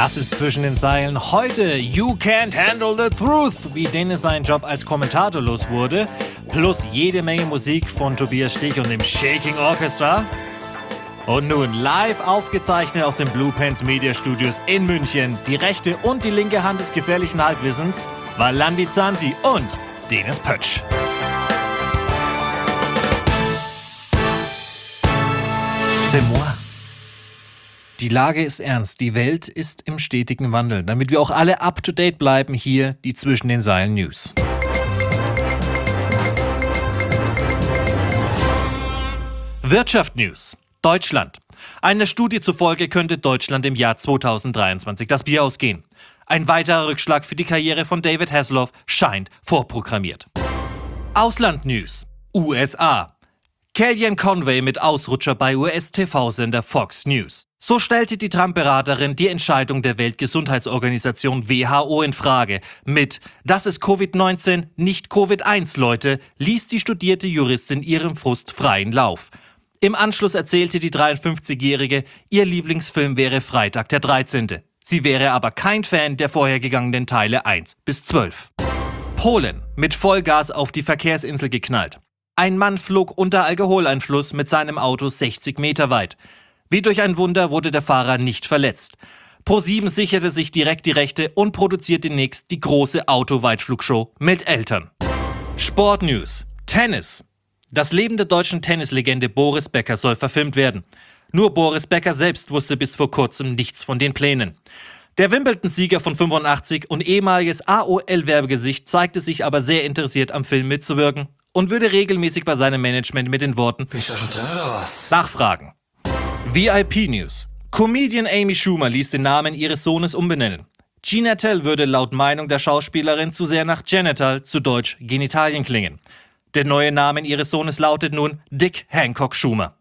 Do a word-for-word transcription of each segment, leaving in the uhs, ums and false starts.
Das ist zwischen den Zeilen heute You Can't Handle the Truth, wie Dennis seinen Job als Kommentator los wurde, plus jede Menge Musik von Tobias Stich und dem Shaking Orchestra. Und nun live aufgezeichnet aus den Blue Pants Media Studios in München, die rechte und die linke Hand des gefährlichen Halbwissens, Valandi Zanti und Dennis Pötsch. C'est moi. Die Lage ist ernst, die Welt ist im stetigen Wandel. Damit wir auch alle up-to-date bleiben, hier die Zwischen den Zeilen News. Wirtschaft News. Deutschland. Einer Studie zufolge könnte Deutschland im Jahr zweitausenddreiundzwanzig das Bier ausgehen. Ein weiterer Rückschlag für die Karriere von David Hasselhoff scheint vorprogrammiert. Ausland News. U S A. Kellyanne Conway mit Ausrutscher bei U S-T V-Sender Fox News. So stellte die Trump-Beraterin die Entscheidung der Weltgesundheitsorganisation W H O in Frage. Mit „Das ist Covid neunzehn, nicht Covid eins, Leute", ließ die studierte Juristin ihrem Frust freien Lauf. Im Anschluss erzählte die dreiundfünfzigjährige, ihr Lieblingsfilm wäre Freitag der dreizehnte. Sie wäre aber kein Fan der vorhergegangenen Teile eins bis zwölf. Polen. Mit Vollgas auf die Verkehrsinsel geknallt. Ein Mann flog unter Alkoholeinfluss mit seinem Auto sechzig Meter weit. Wie durch ein Wunder wurde der Fahrer nicht verletzt. ProSieben sicherte sich direkt die Rechte und produziert demnächst die große Autoweitflugshow mit Eltern. Sportnews. Tennis. Das Leben der deutschen Tennislegende Boris Becker soll verfilmt werden. Nur Boris Becker selbst wusste bis vor kurzem nichts von den Plänen. Der Wimbledon-Sieger von fünfundachtzig und ehemaliges A O L-Werbegesicht zeigte sich aber sehr interessiert am Film mitzuwirken und würde regelmäßig bei seinem Management mit den Worten Bin ich da schon drin oder was? nachfragen. V I P-News. Comedian Amy Schumer ließ den Namen ihres Sohnes umbenennen. Ginatal würde laut Meinung der Schauspielerin zu sehr nach Genital, zu Deutsch Genitalien klingen. Der neue Name ihres Sohnes lautet nun Dick Hancock Schumer.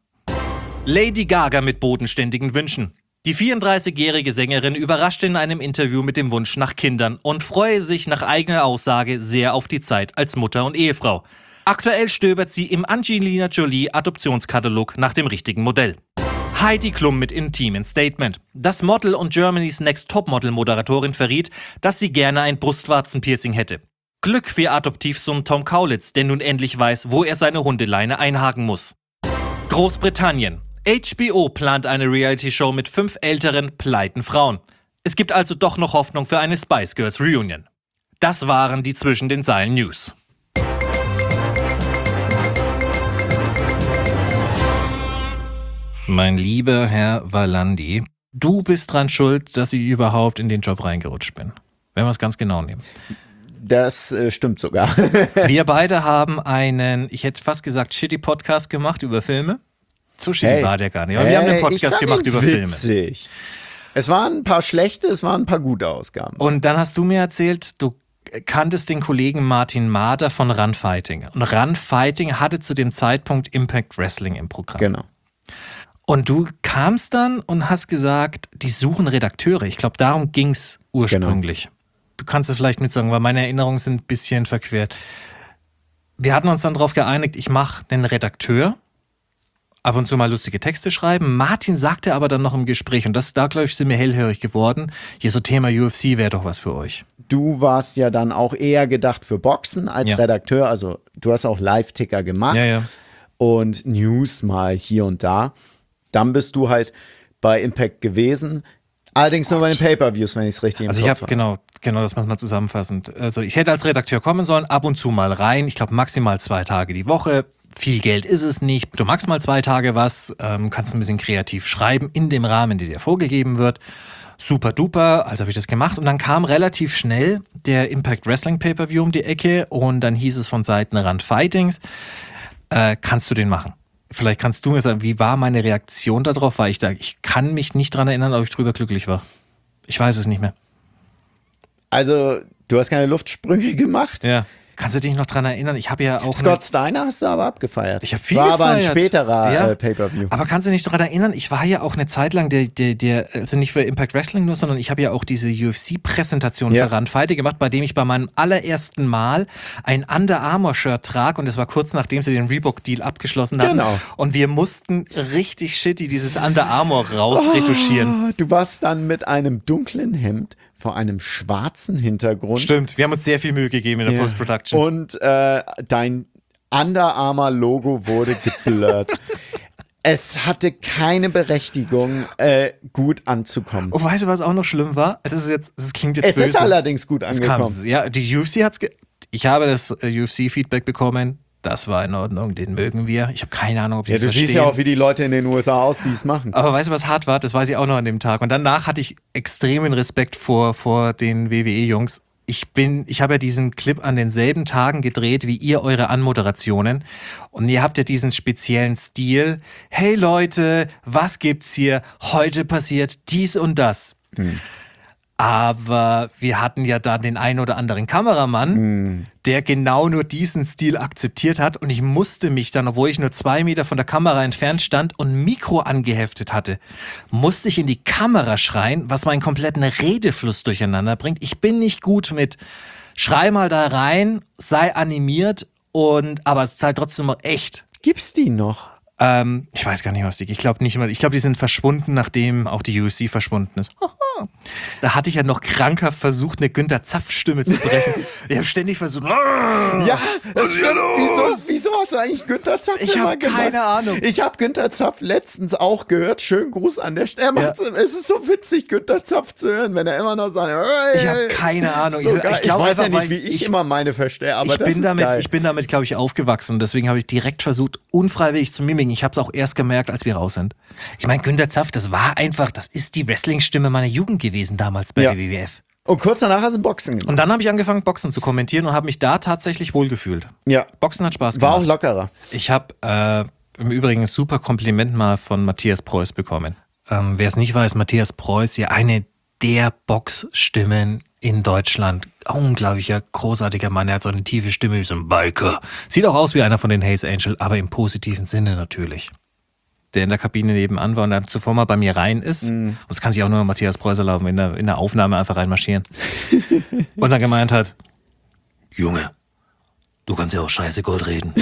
Lady Gaga mit bodenständigen Wünschen. Die vierunddreißigjährige Sängerin überraschte in einem Interview mit dem Wunsch nach Kindern und freue sich nach eigener Aussage sehr auf die Zeit als Mutter und Ehefrau. Aktuell stöbert sie im Angelina Jolie Adoptionskatalog nach dem richtigen Modell. Heidi Klum mit intimen Statement. Das Model und Germany's Next Topmodel-Moderatorin verriet, dass sie gerne ein Brustwarzenpiercing hätte. Glück für Adoptivsohn Tom Kaulitz, der nun endlich weiß, wo er seine Hundeleine einhaken muss. Großbritannien. H B O plant eine Reality-Show mit fünf älteren, pleiten Frauen. Es gibt also doch noch Hoffnung für eine Spice Girls Reunion. Das waren die Zwischen den Zeilen News. Mein lieber Herr Valandi, du bist dran schuld, dass ich überhaupt in den Job reingerutscht bin. Wenn wir es ganz genau nehmen. Das äh, stimmt sogar. Wir beide haben einen, ich hätte fast gesagt, shitty Podcast gemacht über Filme. So shitty Hey. war der gar nicht. Aber Hey, wir haben einen ich Podcast fand gemacht ihn über witzig. Filme. Es waren ein paar schlechte, es waren ein paar gute Ausgaben. Und dann hast du mir erzählt, du kanntest den Kollegen Martin Mader von Run Fighting. Und Run Fighting hatte zu dem Zeitpunkt Impact Wrestling im Programm. Genau. Und du kamst dann und hast gesagt, die suchen Redakteure. Ich glaube, darum ging es ursprünglich. Genau. Du kannst es vielleicht mitsagen, weil meine Erinnerungen sind ein bisschen verquert. Wir hatten uns dann darauf geeinigt, ich mache einen Redakteur, ab und zu mal lustige Texte schreiben. Martin sagte aber dann noch im Gespräch, und das da, glaube ich, sind wir hellhörig geworden, hier so Thema U F C wäre doch was für euch. Du warst ja dann auch eher gedacht für Boxen als Ja. Redakteur. Also du hast auch Live-Ticker gemacht Ja, ja. und News mal hier und da. Dann bist du halt bei Impact gewesen. Allerdings nur bei den Pay-Per-Views, wenn ich es richtig im Also ich Kopf habe, habe. genau, genau, das muss man zusammenfassend. Also ich hätte als Redakteur kommen sollen, ab und zu mal rein. Ich glaube maximal zwei Tage die Woche. Viel Geld ist es nicht. Du machst mal zwei Tage was, ähm, kannst ein bisschen kreativ schreiben in dem Rahmen, der dir vorgegeben wird. Super duper, also habe ich das gemacht. Und dann kam relativ schnell der Impact Wrestling Pay-Per-View um die Ecke und dann hieß es von Seiten Run Fightings, äh, kannst du den machen? Vielleicht kannst du mir sagen, wie war meine Reaktion darauf? War ich da, ich kann mich nicht dran erinnern, ob ich drüber glücklich war. Ich weiß es nicht mehr. Also du hast keine Luftsprünge gemacht. Ja. Kannst du dich noch dran erinnern? Ich habe ja auch. Scott eine, Steiner hast du aber abgefeiert. Ich habe viel War gefeiert. aber ein späterer ja. äh, Pay-Per-View. Aber kannst du dich dran erinnern? Ich war ja auch eine Zeit lang der, der, der also nicht für Impact Wrestling nur, sondern ich habe ja auch diese U F C-Präsentation Ja. für Run Fighting gemacht, bei dem ich bei meinem allerersten Mal ein Under Armour-Shirt trag und das war kurz nachdem sie den Reebok-Deal abgeschlossen hatten. Genau. Und wir mussten richtig shitty dieses Under Armour rausretuschieren. Oh, du warst dann mit einem dunklen Hemd vor einem schwarzen Hintergrund. Stimmt, wir haben uns sehr viel Mühe gegeben in der Ja. Post-Production. Und äh, dein Under Armour-Logo wurde geblurrt. Es hatte keine Berechtigung, äh, gut anzukommen. Oh, weißt du, was auch noch schlimm war? Das ist jetzt, das klingt jetzt Es böse. ist allerdings gut Es kam, angekommen. ja, die U F C hat's. Ge- ich habe das äh, U F C-Feedback bekommen. Das war in Ordnung, den mögen wir. Ich habe keine Ahnung, ob die Ja, es du verstehen. siehst ja auch, wie die Leute in den U S A aus, die es machen. Aber weißt du, was hart war? Das weiß ich auch noch an dem Tag. Und danach hatte ich extremen Respekt vor, vor den W W E-Jungs. Ich bin, ich habe ja diesen Clip an denselben Tagen gedreht wie ihr eure Anmoderationen. Und ihr habt ja diesen speziellen Stil. Hey Leute, was gibt's hier? Heute passiert dies und das. Hm. Aber wir hatten ja da den einen oder anderen Kameramann, Hm. der genau nur diesen Stil akzeptiert hat. Und ich musste mich dann, obwohl ich nur zwei Meter von der Kamera entfernt stand und ein Mikro angeheftet hatte, musste ich in die Kamera schreien, was meinen kompletten Redefluss durcheinander bringt. Ich bin nicht gut mit schrei mal da rein, sei animiert, und aber sei trotzdem noch echt. Gibt's die noch? Ähm, ich weiß gar nicht, was die. Ich glaube nicht mehr. Ich glaube, die sind verschwunden, nachdem auch die U F C verschwunden ist. Da hatte ich ja noch krankhaft versucht, eine Günther Zapf-Stimme zu brechen. Ich habe ständig versucht. Ja, das stimmt. Wieso, wieso hast du eigentlich Günther Zapf Ich immer habe gemacht? keine Ahnung. Ich habe Günther Zapf letztens auch gehört. Schönen Gruß an der Stelle. Ja. Es ist so witzig, Günther Zapf zu hören, wenn er immer noch sagt, Ich habe keine Ahnung. So ich, geil. ich, glaub ich weiß einfach, ja nicht, weil wie ich, ich immer meine verstehe, aber ich das bin ist damit, geil. ich bin damit, glaube ich, aufgewachsen. Deswegen habe ich direkt versucht, unfreiwillig zu mimiken. Ich habe es auch erst gemerkt, als wir raus sind. Ich meine, Günther Zapf, das war einfach, das ist die Wrestling-Stimme meiner Jugend gewesen damals bei Ja. der W W F. Und kurz danach hast du Boxen gemacht. Und dann habe ich angefangen, Boxen zu kommentieren und habe mich da tatsächlich wohlgefühlt. Ja, Boxen hat Spaß war auch gemacht. lockerer. Ich habe äh, im Übrigen ein super Kompliment mal von Matthias Preuß bekommen. Ähm, wer es nicht weiß, Matthias Preuß, ja eine der Boxstimmen in Deutschland. Unglaublicher, großartiger Mann. Er hat so eine tiefe Stimme wie so ein Biker. Sieht auch aus wie einer von den Hayes Angel, aber im positiven Sinne natürlich. Der in der Kabine nebenan war und dann zuvor mal bei mir rein ist. Mhm. Und das kann sich auch nur Matthias Preuß erlauben, in der, in der Aufnahme einfach reinmarschieren. Und dann gemeint hat, Junge, du kannst ja auch scheiße Gold reden.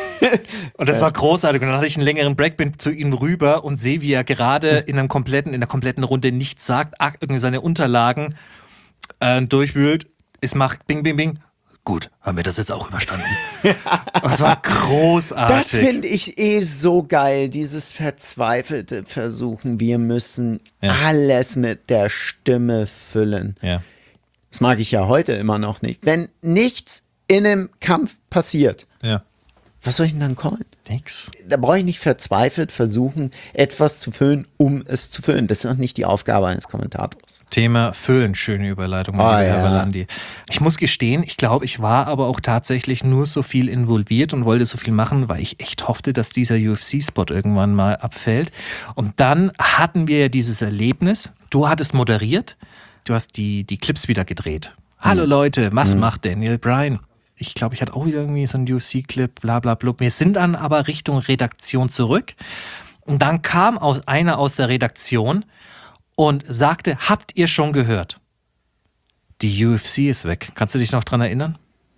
Und das war großartig. Und dann hatte ich einen längeren Break, bin zu ihm rüber und sehe, wie er gerade in einem kompletten, in der kompletten Runde nichts sagt, irgendwie seine Unterlagen äh, durchwühlt. Es macht Bing, Bing, Bing. Gut, haben wir das jetzt auch überstanden. Das war großartig. Das finde ich eh so geil, dieses verzweifelte Versuchen. Wir müssen Ja. alles mit der Stimme füllen. Ja. Das mag ich ja heute immer noch nicht. Wenn nichts in einem Kampf passiert, Ja. was soll ich denn dann callen? Nix. Da brauche ich nicht verzweifelt versuchen, etwas zu füllen, um es zu füllen. Das ist doch nicht die Aufgabe eines Kommentators. Thema Füllen, schöne Überleitung, mein Ah, lieber Herr ja. Valandi. Ich muss gestehen, ich glaube, ich war aber auch tatsächlich nur so viel involviert und wollte so viel machen, weil ich echt hoffte, dass dieser U F C-Spot irgendwann mal abfällt. Und dann hatten wir ja dieses Erlebnis. Du hattest moderiert, du hast die, die Clips wieder gedreht. Hallo Leute, was macht Daniel Bryan? Ich glaube, ich hatte auch wieder irgendwie so einen U F C-Clip, bla bla bla. Wir sind dann aber Richtung Redaktion zurück. Und dann kam aus, einer aus der Redaktion und sagte, habt ihr schon gehört? Die U F C ist weg. Kannst du dich noch dran erinnern?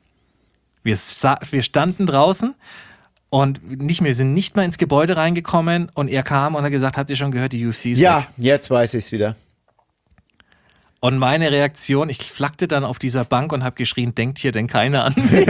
Wir, sa- wir standen draußen und nicht, wir sind nicht mal ins Gebäude reingekommen und er kam und hat gesagt, habt ihr schon gehört, die U F C ist Ja, weg? jetzt weiß ich es wieder. Und meine Reaktion, ich flackte dann auf dieser Bank und habe geschrien, denkt hier denn keiner an mich?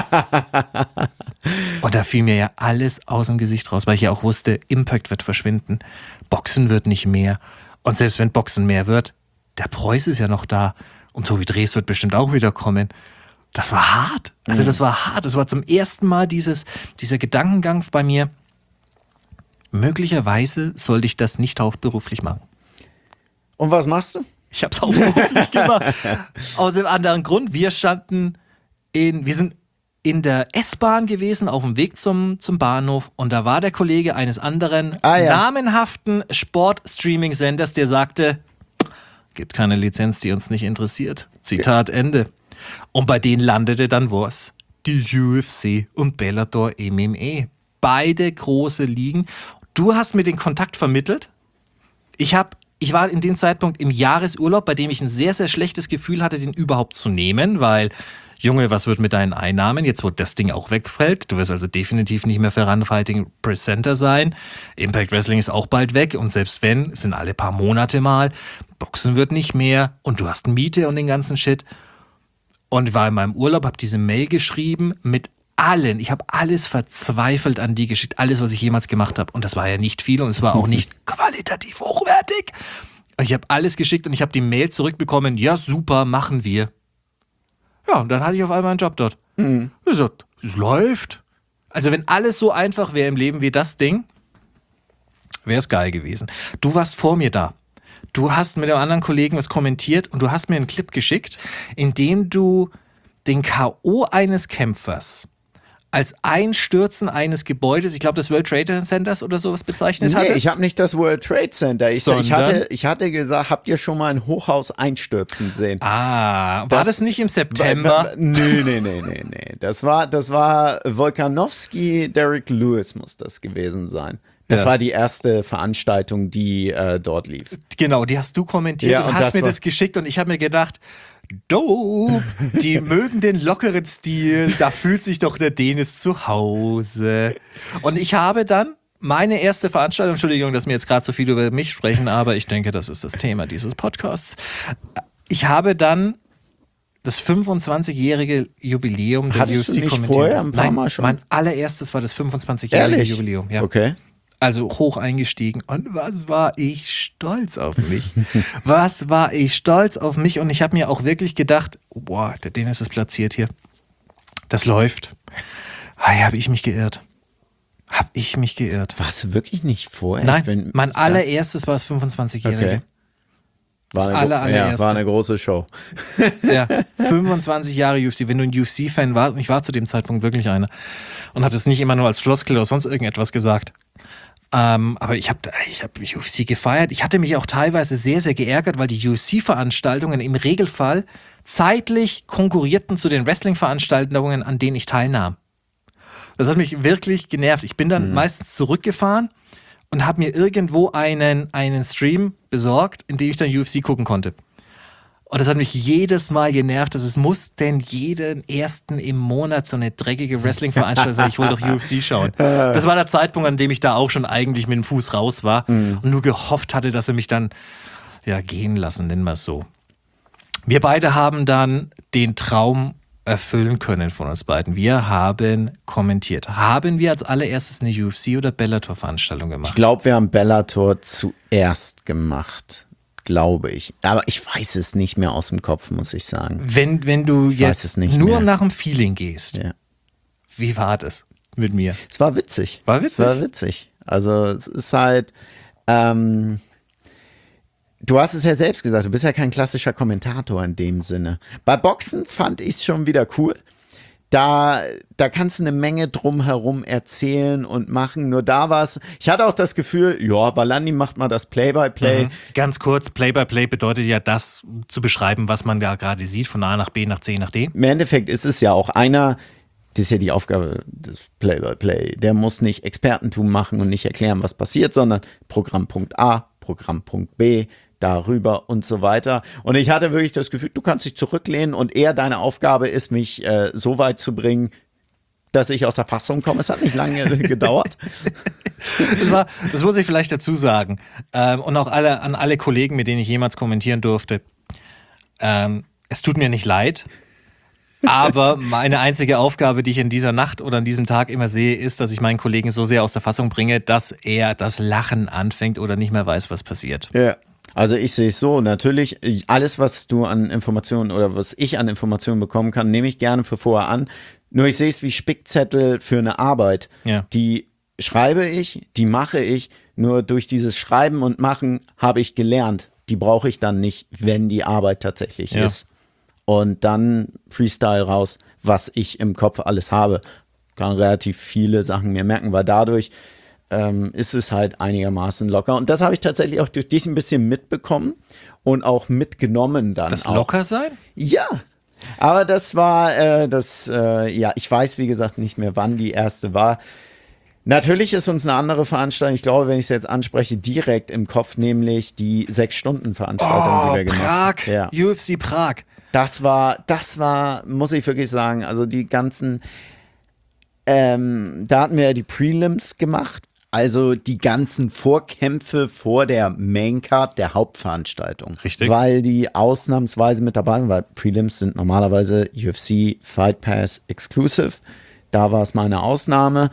Und da fiel mir ja alles aus dem Gesicht raus, weil ich ja auch wusste, Impact wird verschwinden, Boxen wird nicht mehr. Und selbst wenn Boxen mehr wird, der Preuß ist ja noch da und Tobi Drees wird bestimmt auch wieder kommen. Das war hart. Also das war hart. Das war zum ersten Mal dieses, dieser Gedankengang bei mir, möglicherweise sollte ich das nicht hauptberuflich machen. Und was machst du? Ich habe es auch beruflich gemacht. Aus dem anderen Grund, wir standen in, wir sind in der S-Bahn gewesen, auf dem Weg zum, zum Bahnhof und da war der Kollege eines anderen Ah, ja. namenhaften Sport-Streaming-Senders, der sagte, gibt keine Lizenz, die uns nicht interessiert. Zitat Ende. Und bei denen landete dann was? die U F C und Bellator M M A. Beide große Ligen. Du hast mir den Kontakt vermittelt. Ich habe Ich war in dem Zeitpunkt im Jahresurlaub, bei dem ich ein sehr, sehr schlechtes Gefühl hatte, den überhaupt zu nehmen, weil, Junge, was wird mit deinen Einnahmen, jetzt wo das Ding auch wegfällt? Du wirst also definitiv nicht mehr für Run Fighting Presenter sein. Impact Wrestling ist auch bald weg und selbst wenn, es sind alle paar Monate mal. Boxen wird nicht mehr und du hast Miete und den ganzen Shit. Und war in meinem Urlaub, habe diese Mail geschrieben mit allen, ich habe alles verzweifelt an die geschickt, alles, was ich jemals gemacht habe. Und das war ja nicht viel und es war auch nicht qualitativ hochwertig. Ich habe alles geschickt und ich habe die Mail zurückbekommen, ja super, machen wir. Ja, und dann hatte ich auf einmal einen Job dort. Mhm. Ich gesagt, es läuft. Also wenn alles so einfach wäre im Leben wie das Ding, wäre es geil gewesen. Du warst vor mir da. Du hast mit einem anderen Kollegen was kommentiert und du hast mir einen Clip geschickt, in dem du den K O eines Kämpfers als Einstürzen eines Gebäudes, ich glaube das World Trade Centers oder sowas bezeichnet nee, hattest? ich habe nicht das World Trade Center. Ich, ich, hatte, ich hatte gesagt, habt ihr schon mal ein Hochhaus einstürzen sehen? Ah, das, war das nicht im September? Nee, nee, nee, nee, nee. Das war, das war Volkanovski, Derek Lewis muss das gewesen sein. Das ja. war die erste Veranstaltung, die äh, dort lief. Genau, die hast du kommentiert ja, und, und hast das mir das geschickt und ich habe mir gedacht, dope, die mögen den lockeren Stil, da fühlt sich doch der Dennis zu Hause. Und ich habe dann meine erste Veranstaltung, Entschuldigung, dass wir jetzt gerade so viel über mich sprechen, aber ich denke, das ist das Thema dieses Podcasts. Ich habe dann das fünfundzwanzigjährige Jubiläum der Hattest U F C du nicht kommentiert. Vorher ein paar Nein, Mal schon? Mein allererstes war das fünfundzwanzigjährige Ehrlich? Jubiläum. Ja. Okay. Also hoch eingestiegen. Und was war ich stolz auf mich? Was war ich stolz auf mich? Und ich habe mir auch wirklich gedacht, boah, der Dennis ist platziert hier. Das läuft. Hey, habe ich mich geirrt. Habe ich mich geirrt. Warst du wirklich nicht vorher? Nein, bin, mein allererstes war das fünfundzwanzigjährige. Okay. War das eine, aller, allererste. Ja, war eine große Show. Ja, fünfundzwanzig Jahre U F C. Wenn du ein U F C-Fan warst, und ich war zu dem Zeitpunkt wirklich einer, und habe das nicht immer nur als Floskel oder sonst irgendetwas gesagt. Ähm, aber ich habe ich hab U F C gefeiert. Ich hatte mich auch teilweise sehr, sehr geärgert, weil die U F C-Veranstaltungen im Regelfall zeitlich konkurrierten zu den Wrestling-Veranstaltungen, an denen ich teilnahm. Das hat mich wirklich genervt. Ich bin dann mhm. meistens zurückgefahren und habe mir irgendwo einen, einen Stream besorgt, in dem ich dann U F C gucken konnte. Und das hat mich jedes Mal genervt, dass es muss denn jeden ersten im Monat so eine dreckige Wrestling-Veranstaltung sein. Ich wollte doch U F C schauen. Das war der Zeitpunkt, an dem ich da auch schon eigentlich mit dem Fuß raus war mhm. und nur gehofft hatte, dass sie mich dann ja, gehen lassen, nennen wir es so. Wir beide haben dann den Traum erfüllen können von uns beiden. Wir haben kommentiert. Haben wir als allererstes eine U F C- oder Bellator-Veranstaltung gemacht? Ich glaube, wir haben Bellator zuerst gemacht. Glaube ich. Aber ich weiß es nicht mehr aus dem Kopf, muss ich sagen. Wenn, wenn du ich jetzt nur mehr. nach dem Feeling gehst, ja. Wie war das mit mir? Es war witzig. War witzig? Es war witzig. Also es ist halt, ähm, du hast es ja selbst gesagt, du bist ja kein klassischer Kommentator in dem Sinne. Bei Boxen fand ich es schon wieder cool. Da, da kannst du eine Menge drumherum erzählen und machen. Nur da war es, ich hatte auch das Gefühl, ja, Valandi macht mal das Play-by-Play. Mhm. Ganz kurz, Play-by-Play bedeutet ja das zu beschreiben, was man da gerade sieht, von A nach B, nach C, nach D. Im Endeffekt ist es ja auch einer, das ist ja die Aufgabe des Play-by-Play, der muss nicht Expertentum machen und nicht erklären, was passiert, sondern Programmpunkt A, Programmpunkt B, darüber und so weiter. Und ich hatte wirklich das Gefühl, du kannst dich zurücklehnen und eher deine Aufgabe ist, mich äh, so weit zu bringen, dass ich aus der Fassung komme. Es hat nicht lange gedauert. Das, war, das muss ich vielleicht dazu sagen. Ähm, und auch alle, an alle Kollegen, mit denen ich jemals kommentieren durfte. Ähm, es tut mir nicht leid, aber meine einzige Aufgabe, die ich in dieser Nacht oder an diesem Tag immer sehe, ist, dass ich meinen Kollegen so sehr aus der Fassung bringe, dass er das Lachen anfängt oder nicht mehr weiß, was passiert. Ja. Also ich sehe es so, natürlich, alles, was du an Informationen oder was ich an Informationen bekommen kann, nehme ich gerne für vorher an. Nur ich sehe es wie Spickzettel für eine Arbeit. Ja. Die schreibe ich, die mache ich, nur durch dieses Schreiben und Machen habe ich gelernt. Die brauche ich dann nicht, wenn die Arbeit tatsächlich ja. ist. Und dann Freestyle raus, was ich im Kopf alles habe. Kann relativ viele Sachen mir merken, weil dadurch Ähm, ist es halt einigermaßen locker. Und das habe ich tatsächlich auch durch dich ein bisschen mitbekommen und auch mitgenommen dann das auch. locker sein? Ja, Aber das war, äh, das, äh, ja, ich weiß, wie gesagt, nicht mehr, wann die erste war. Natürlich ist uns eine andere Veranstaltung, ich glaube, wenn ich es jetzt anspreche, direkt im Kopf, nämlich die Sechs-Stunden-Veranstaltung, Oh, die wir gemacht haben. Prag, Ja. U F C Prag. Das war, das war, muss ich wirklich sagen, also die ganzen, ähm, da hatten wir ja die Prelims gemacht, also die ganzen Vorkämpfe vor der Maincard der Hauptveranstaltung. Richtig. Weil die ausnahmsweise mit dabei waren, weil Prelims sind normalerweise U F C Fight Pass Exclusive. Da war es mal eine Ausnahme.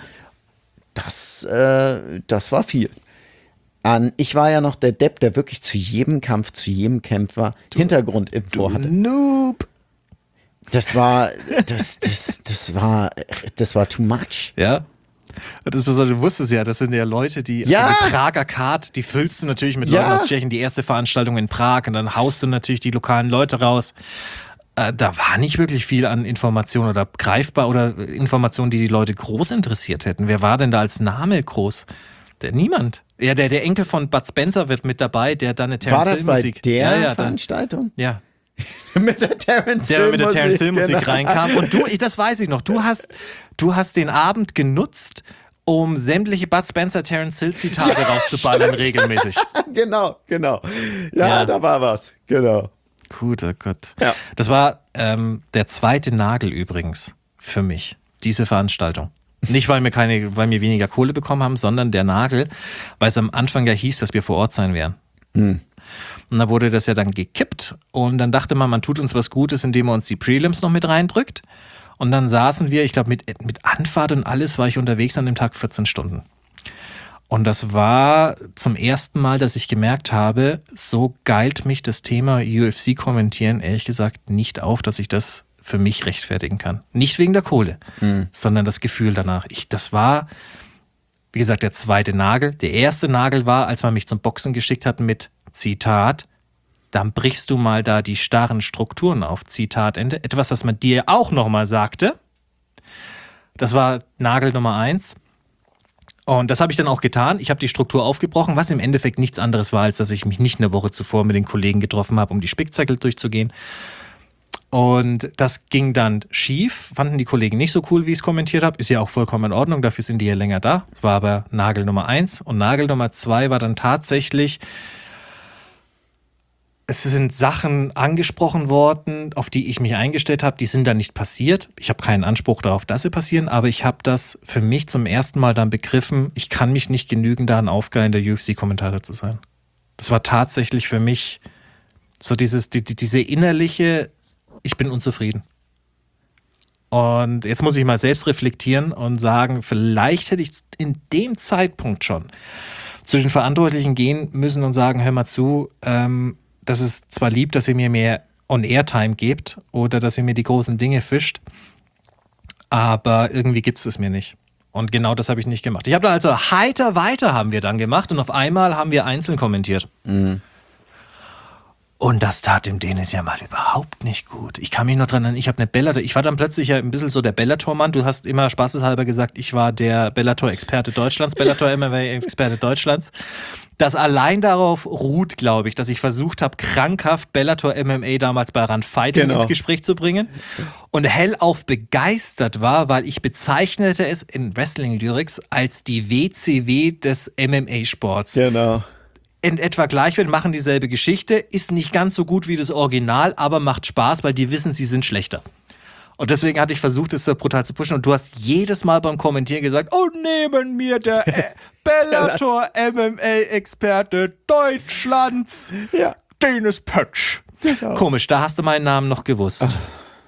Das, äh, das war viel. An, ich war ja noch der Depp, der wirklich zu jedem Kampf, zu jedem Kämpfer Hintergrundinfo hatte. Noob. Das war, das, das, das war, das war too much. Ja. Das Besondere, du wusstest ja, das sind ja Leute, die, Ja. also die Prager Card, die füllst du natürlich mit Ja. Leuten aus Tschechien, die erste Veranstaltung in Prag und dann haust du natürlich die lokalen Leute raus. Äh, da war nicht wirklich viel an Informationen oder greifbar oder Informationen, die die Leute groß interessiert hätten. Wer war denn da als Name groß? Der, niemand. Ja, der, der Enkel von Bud Spencer wird mit dabei, der dann eine War Terence das Hill bei Musik. der ja, ja, Veranstaltung? Da, ja. mit der Terence Der Hill mit der Terence Hill Musik genau. reinkam. Und du, ich, das weiß ich noch, du hast, du hast den Abend genutzt, um sämtliche Bud Spencer, Terence Hill Zitate Ja, raufzuballern regelmäßig. Genau, genau. Ja, Ja. da war was. Genau. Guter Gott. Ja. Das war ähm, der zweite Nagel übrigens für mich, diese Veranstaltung. Nicht, weil wir, keine, weil wir weniger Kohle bekommen haben, sondern der Nagel, weil es am Anfang ja hieß, dass wir vor Ort sein werden. Hm. Und da wurde das ja dann gekippt und dann dachte man, man tut uns was Gutes, indem man uns die Prelims noch mit reindrückt. Und dann saßen wir, ich glaube mit, mit Anfahrt und alles war ich unterwegs an dem Tag vierzehn Stunden. Und das war zum ersten Mal, dass ich gemerkt habe, so geilt mich das Thema U F C-Kommentieren ehrlich gesagt nicht auf, dass ich das für mich rechtfertigen kann. Nicht wegen der Kohle, Mhm. sondern das Gefühl danach. Ich, das war, wie gesagt, der zweite Nagel. Der erste Nagel war, als man mich zum Boxen geschickt hat mit Zitat, dann brichst du mal da die starren Strukturen auf, Zitat Ende. Etwas, das man dir auch nochmal sagte. Das war Nagel Nummer eins. Und das habe ich dann auch getan. Ich habe die Struktur aufgebrochen, was im Endeffekt nichts anderes war, als dass ich mich nicht eine Woche zuvor mit den Kollegen getroffen habe, um die Spickzettel durchzugehen. Und das ging dann schief, fanden die Kollegen nicht so cool, wie ich es kommentiert habe. Ist ja auch vollkommen in Ordnung, dafür sind die ja länger da. War aber Nagel Nummer eins. Und Nagel Nummer zwei war dann tatsächlich, es sind Sachen angesprochen worden, auf die ich mich eingestellt habe, die sind dann nicht passiert. Ich habe keinen Anspruch darauf, dass sie passieren, aber ich habe das für mich zum ersten Mal dann begriffen, ich kann mich nicht genügen, da ein Aufgeilen der U F C-Kommentator zu sein. Das war tatsächlich für mich so dieses, die, die, diese innerliche, ich bin unzufrieden. Und jetzt muss ich mal selbst reflektieren und sagen, vielleicht hätte ich in dem Zeitpunkt schon zu den Verantwortlichen gehen müssen und sagen, hör mal zu, ähm, das ist zwar lieb, dass ihr mir mehr On-Air-Time gebt oder dass ihr mir die großen Dinge fischt, aber irgendwie gibt es es mir nicht. Und genau das habe ich nicht gemacht. Ich habe da also heiter weiter haben wir dann gemacht und auf einmal haben wir einzeln kommentiert. Mhm. Und das tat dem Dennis ja mal überhaupt nicht gut. Ich kann mich noch dran erinnern, ich habe eine Bellator, ich war dann plötzlich ja ein bisschen so der Bellator-Mann. Du hast immer spaßeshalber gesagt, ich war der Bellator-Experte Deutschlands, Bellator-M M A-Experte Deutschlands. Das allein darauf ruht, glaube ich, dass ich versucht habe, krankhaft Bellator-M M A damals bei Rand Fighting Genau. ins Gespräch zu bringen und hellauf begeistert war, weil ich bezeichnete es in Wrestling-Lyrics als die W C W des M M A-Sports. Genau. In etwa gleich wird, machen dieselbe Geschichte, ist nicht ganz so gut wie das Original, aber macht Spaß, weil die wissen, sie sind schlechter. Und deswegen hatte ich versucht, es so brutal zu pushen. Und du hast jedes Mal beim Kommentieren gesagt, oh, neben mir der äh, Bellator M M A-Experte Deutschlands, Ja. Dennis Pötsch. Genau. Komisch, da hast du meinen Namen noch gewusst.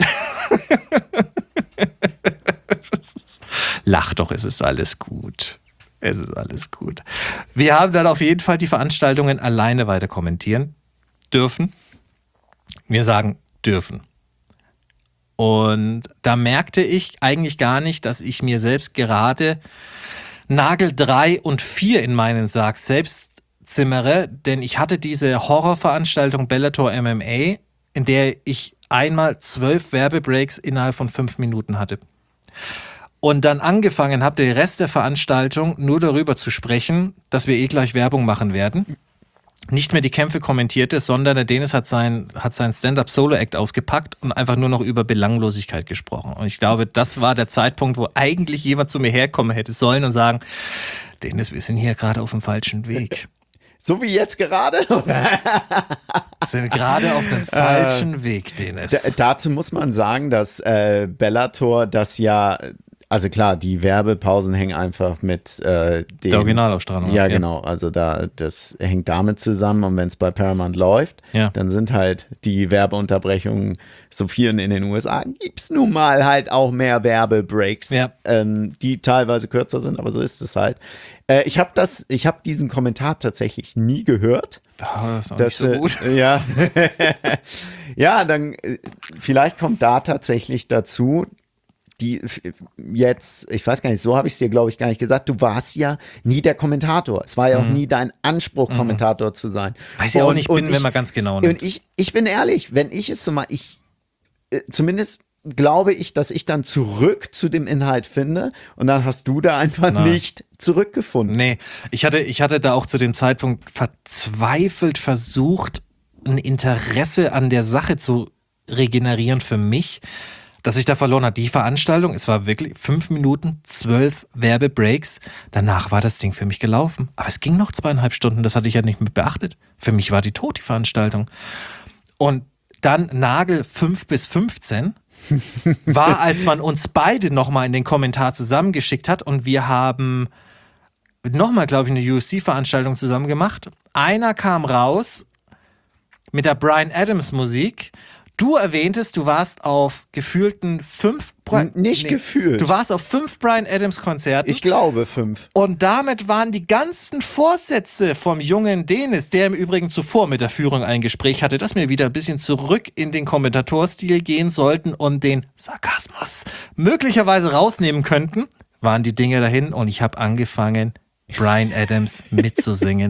Lach doch, es ist alles gut. Es ist alles gut. Wir haben dann auf jeden Fall die Veranstaltungen alleine weiter kommentieren dürfen. Wir sagen dürfen. Und da merkte ich eigentlich gar nicht, dass ich mir selbst gerade Nagel drei und vier in meinen Sarg selbst zimmere, denn ich hatte diese Horrorveranstaltung Bellator M M A, in der ich einmal zwölf Werbebreaks innerhalb von fünf Minuten hatte. Und dann angefangen habe, den Rest der Veranstaltung nur darüber zu sprechen, dass wir eh gleich Werbung machen werden. nicht mehr die Kämpfe kommentierte, sondern der Dennis hat sein, hat sein Stand-Up-Solo-Act ausgepackt und einfach nur noch über Belanglosigkeit gesprochen. Und ich glaube, das war der Zeitpunkt, wo eigentlich jemand zu mir herkommen hätte sollen und sagen, Dennis, wir sind hier gerade auf dem falschen Weg. So wie jetzt gerade? Wir sind gerade auf einem falschen äh, Weg, Dennis. D- dazu muss man sagen, dass äh, Bellator das ja... Also klar, die Werbepausen hängen einfach mit äh, dem... Der Originalausstrahlung. Ja, genau. Also da, das hängt damit zusammen. Und wenn es bei Paramount läuft, ja. dann sind halt die Werbeunterbrechungen so vielen in den U S A. Gibt es nun mal halt auch mehr Werbebreaks, ja. ähm, die teilweise kürzer sind, aber so ist es halt. Äh, ich habe das, ich habe diesen Kommentar tatsächlich nie gehört. Oh, das ist auch das, nicht so gut. Äh, ja. ja, dann äh, vielleicht kommt da tatsächlich dazu, die jetzt, ich weiß gar nicht, so habe ich es dir, glaube ich, gar nicht gesagt, du warst ja nie der Kommentator. Es war ja auch mhm. nie dein Anspruch, mhm. Kommentator zu sein. Weiß ich auch nicht, bin, ich, wenn man ganz genau nimmt. Und ich, ich bin ehrlich, wenn ich es so mal, ich, äh, zumindest glaube ich, dass ich dann zurück zu dem Inhalt finde und dann hast du da einfach Nein. nicht zurückgefunden. Nee, ich hatte, ich hatte da auch zu dem Zeitpunkt verzweifelt versucht, ein Interesse an der Sache zu regenerieren für mich, dass ich da verloren habe. Die Veranstaltung, es war wirklich fünf Minuten, zwölf Werbebreaks. Danach war das Ding für mich gelaufen. Aber es ging noch zweieinhalb Stunden, das hatte ich ja nicht mit beachtet. Für mich war die tot, die Veranstaltung. Und dann Nagel fünf bis fünfzehn war, als man uns beide nochmal in den Kommentar zusammengeschickt hat und wir haben nochmal, glaube ich, eine U F C-Veranstaltung zusammen gemacht. Einer kam raus mit der Bryan Adams Musik. Du erwähntest, du warst auf gefühlten fünf... Bra- Nicht nee, gefühlt. Du warst auf fünf Bryan Adams Konzerten. Ich glaube fünf. Und damit waren die ganzen Vorsätze vom jungen Dennis, der im Übrigen zuvor mit der Führung ein Gespräch hatte, dass wir wieder ein bisschen zurück in den Kommentatorstil gehen sollten und den Sarkasmus möglicherweise rausnehmen könnten, waren die Dinge dahin und ich habe angefangen, Bryan Adams mitzusingen.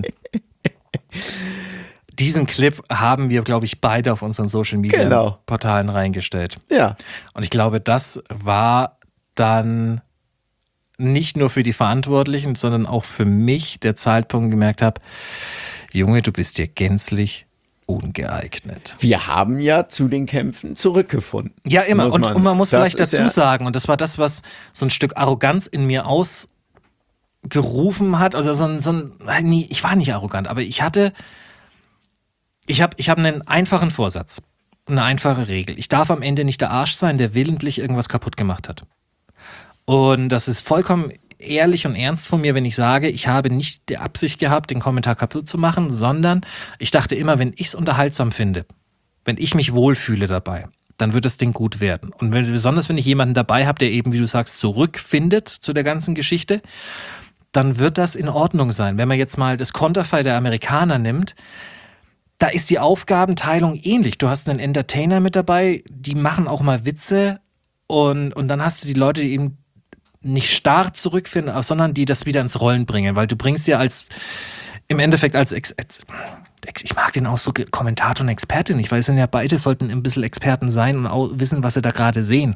Diesen Clip haben wir, glaube ich, beide auf unseren Social-Media-Portalen genau. reingestellt. Ja. Und ich glaube, das war dann nicht nur für die Verantwortlichen, sondern auch für mich der Zeitpunkt, gemerkt habe, Junge, du bist dir gänzlich ungeeignet. Wir haben ja zu den Kämpfen zurückgefunden. Ja, immer. Und man, und man muss vielleicht dazu ja sagen, und das war das, was so ein Stück Arroganz in mir ausgerufen hat. Also so ein, so ein nee, ich war nicht arrogant, aber ich hatte... Ich habe ich hab einen einfachen Vorsatz, eine einfache Regel. Ich darf am Ende nicht der Arsch sein, der willentlich irgendwas kaputt gemacht hat. Und das ist vollkommen ehrlich und ernst von mir, wenn ich sage, ich habe nicht die Absicht gehabt, den Kommentar kaputt zu machen, sondern ich dachte immer, wenn ich es unterhaltsam finde, wenn ich mich wohlfühle dabei, dann wird das Ding gut werden. Und wenn, besonders wenn ich jemanden dabei habe, der eben, wie du sagst, zurückfindet zu der ganzen Geschichte, dann wird das in Ordnung sein. Wenn man jetzt mal das Konterfei der Amerikaner nimmt, da ist die Aufgabenteilung ähnlich. Du hast einen Entertainer mit dabei, die machen auch mal Witze und, und dann hast du die Leute, die eben nicht starr zurückfinden, sondern die das wieder ins Rollen bringen, weil du bringst ja als, im Endeffekt als, Ex, ich mag den auch so Kommentator und Expertin, ich weiß ja beide sollten ein bisschen Experten sein und auch wissen, was sie da gerade sehen.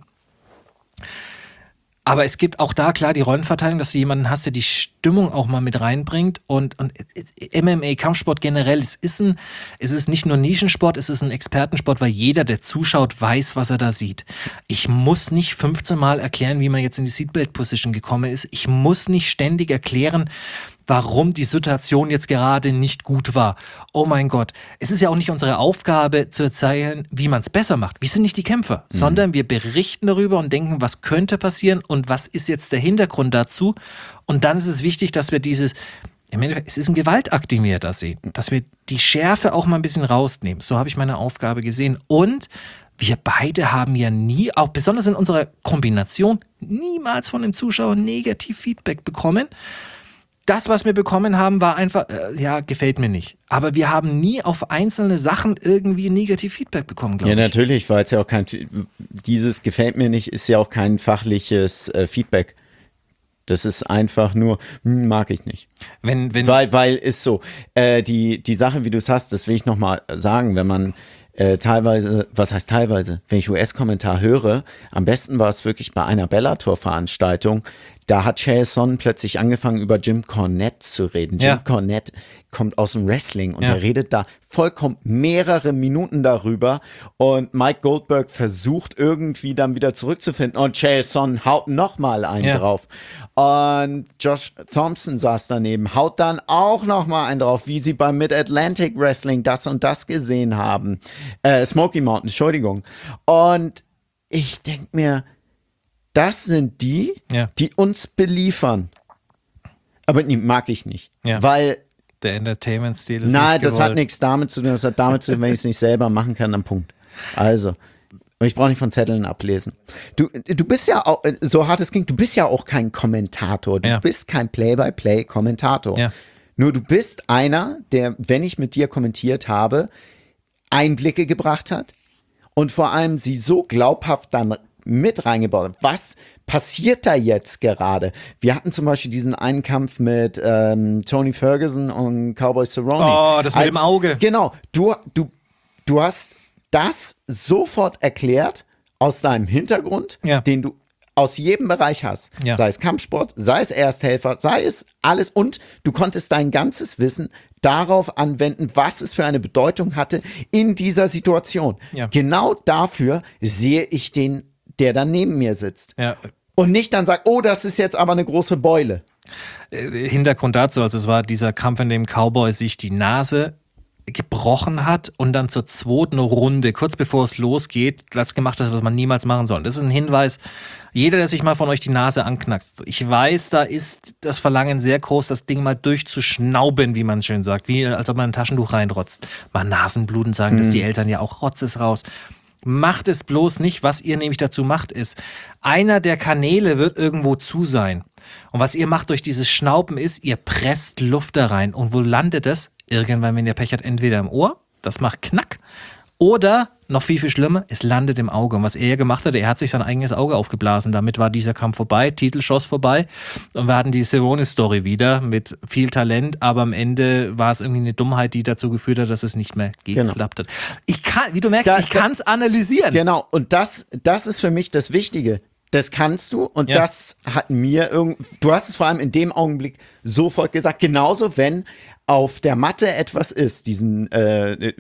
Aber es gibt auch da klar die Rollenverteilung, dass du jemanden hast, der die Stimmung auch mal mit reinbringt. Und, und M M A, Kampfsport generell, es ist, ein, es ist nicht nur Nischensport, es ist ein Expertensport, weil jeder, der zuschaut, weiß, was er da sieht. Ich muss nicht fünfzehn Mal erklären, wie man jetzt in die Seatbelt-Position gekommen ist. Ich muss nicht ständig erklären, warum die Situation jetzt gerade nicht gut war. Oh mein Gott. Es ist ja auch nicht unsere Aufgabe zu erzählen, wie man es besser macht. Wir sind nicht die Kämpfer, mhm. sondern wir berichten darüber und denken, was könnte passieren und was ist jetzt der Hintergrund dazu. Und dann ist es wichtig, dass wir dieses, im Endeffekt, es ist ein Gewaltakt, den wir da sehen, dass wir die Schärfe auch mal ein bisschen rausnehmen. So habe ich meine Aufgabe gesehen. Und wir beide haben ja nie, auch besonders in unserer Kombination, niemals von den Zuschauern negativ Feedback bekommen. Das, was wir bekommen haben, war einfach, äh, ja, gefällt mir nicht. Aber wir haben nie auf einzelne Sachen irgendwie negativ Feedback bekommen, glaube ja, ich. Ja, natürlich, weil es ja auch kein, dieses gefällt mir nicht, ist ja auch kein fachliches äh, Feedback. Das ist einfach nur, hm, mag ich nicht. Wenn, wenn weil, weil ist so, äh, die, die Sache, wie du es hast, das will ich nochmal sagen, wenn man äh, teilweise, was heißt teilweise, wenn ich U S-Kommentar höre, am besten war es wirklich bei einer Bellator-Veranstaltung, da hat Chael Sonnen plötzlich angefangen, über Jim Cornette zu reden. Jim Ja. Cornette kommt aus dem Wrestling und Ja. er redet da vollkommen mehrere Minuten darüber und Mike Goldberg versucht irgendwie dann wieder zurückzufinden und Chael Sonnen haut nochmal einen Ja. drauf. Und Josh Thompson saß daneben, haut dann auch nochmal einen drauf, wie sie beim Mid-Atlantic Wrestling das und das gesehen haben. Äh, Smoky Mountain, Entschuldigung. Und ich denke mir, das sind die, Ja. die uns beliefern. Aber die mag ich nicht. Ja. Weil, Der Entertainment-Stil ist nein, nicht das hat gewollt. nichts damit zu tun. Das hat damit zu tun, wenn ich es nicht selber machen kann, dann Punkt. Also, ich brauche nicht von Zetteln ablesen. Du, du bist ja auch, so hart es klingt, du bist ja auch kein Kommentator. Du Ja. bist kein Play-by-Play-Kommentator. Ja. Nur du bist einer, der, wenn ich mit dir kommentiert habe, Einblicke gebracht hat und vor allem sie so glaubhaft dann mit reingebaut hat. Was passiert da jetzt gerade? Wir hatten zum Beispiel diesen einen Kampf mit ähm, Tony Ferguson und Cowboy Cerrone. Oh, das mit dem Auge. Genau, du, du, du hast das sofort erklärt aus deinem Hintergrund, Ja. den du aus jedem Bereich hast. Ja. Sei es Kampfsport, sei es Ersthelfer, sei es alles. Und du konntest dein ganzes Wissen darauf anwenden, was es für eine Bedeutung hatte in dieser Situation. Ja. Genau dafür sehe ich den, der dann neben mir sitzt. Ja. Und nicht dann sagt, oh, das ist jetzt aber eine große Beule. Äh, Hintergrund dazu, also es war dieser Kampf, in dem Cowboy sich die Nase gebrochen hat und dann zur zweiten Runde, kurz bevor es losgeht, das gemacht hat, was man niemals machen soll. Das ist ein Hinweis, jeder, der sich mal von euch die Nase anknackt, ich weiß, da ist das Verlangen sehr groß, das Ding mal durchzuschnauben, wie man schön sagt, wie als ob man ein Taschentuch reinrotzt. Mal Nasenbluten sagen, dass die Eltern ja auch, Rotz ist raus. Macht es bloß nicht. Was ihr nämlich dazu macht, ist, einer der Kanäle wird irgendwo zu sein. Und was ihr macht durch dieses Schnauben ist, ihr presst Luft da rein. Und wo landet es? Irgendwann, wenn ihr Pech habt, entweder im Ohr, das macht Knack, oder, noch viel, viel schlimmer, es landet im Auge. Und was er gemacht hat, er hat sich sein eigenes Auge aufgeblasen. Damit war dieser Kampf vorbei, Titelschoss vorbei. Und wir hatten die Cerrone-Story wieder mit viel Talent, aber am Ende war es irgendwie eine Dummheit, die dazu geführt hat, dass es nicht mehr geklappt hat. Ich kann, wie du merkst, Da- ich da- kann es analysieren. Genau, und das, das ist für mich das Wichtige. Das kannst du und Ja. das hat mir irgend. Du hast es vor allem in dem Augenblick sofort gesagt. Genauso, wenn auf der Matte etwas ist, diesen, äh,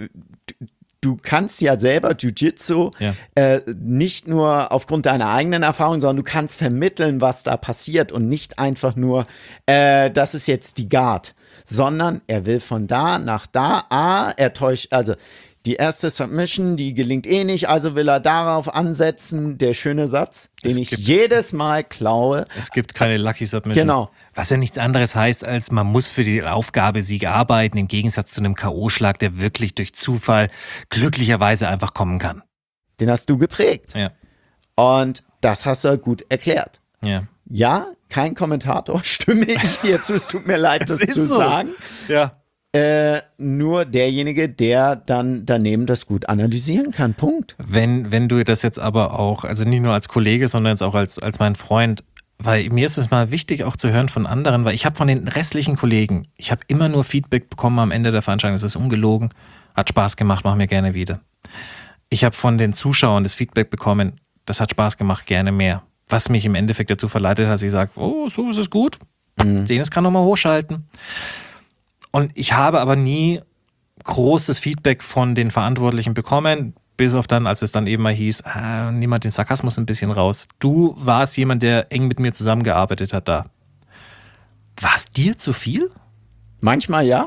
du kannst ja selber Jiu-Jitsu Ja. äh, nicht nur aufgrund deiner eigenen Erfahrung, sondern du kannst vermitteln, was da passiert und nicht einfach nur, äh, das ist jetzt die Guard, sondern er will von da nach da, ah, er täuscht, also die erste Submission, die gelingt eh nicht, also will er darauf ansetzen, der schöne Satz, den Es ich gibt- jedes Mal klaue. Es gibt keine Lucky Submission. Genau. Was ja nichts anderes heißt, als man muss für die Aufgabe Sieg arbeiten, im Gegensatz zu einem K O-Schlag, der wirklich durch Zufall glücklicherweise einfach kommen kann. Den hast du geprägt. Ja, Und das hast du gut erklärt. ja. Ja, kein Kommentator, stimme ich dir zu, es tut mir leid, das ist zu so. sagen. Ja. Äh, nur derjenige, der dann daneben das gut analysieren kann. Punkt. Wenn, wenn du das jetzt aber auch, also nicht nur als Kollege, sondern jetzt auch als, als mein Freund, weil mir ist es mal wichtig auch zu hören von anderen, weil ich habe von den restlichen Kollegen, ich habe immer nur Feedback bekommen am Ende der Veranstaltung, das ist ungelogen, hat Spaß gemacht, machen wir gerne wieder. Ich habe von den Zuschauern das Feedback bekommen, das hat Spaß gemacht, gerne mehr. Was mich im Endeffekt dazu verleitet hat, dass ich sage, oh, so ist es gut, mhm. den kann nochmal hochschalten. Und ich habe aber nie großes Feedback von den Verantwortlichen bekommen, bis auf dann, als es dann eben mal hieß, ah, nimm mal den Sarkasmus ein bisschen raus. Du warst jemand, der eng mit mir zusammengearbeitet hat da. War es dir zu viel? Manchmal ja.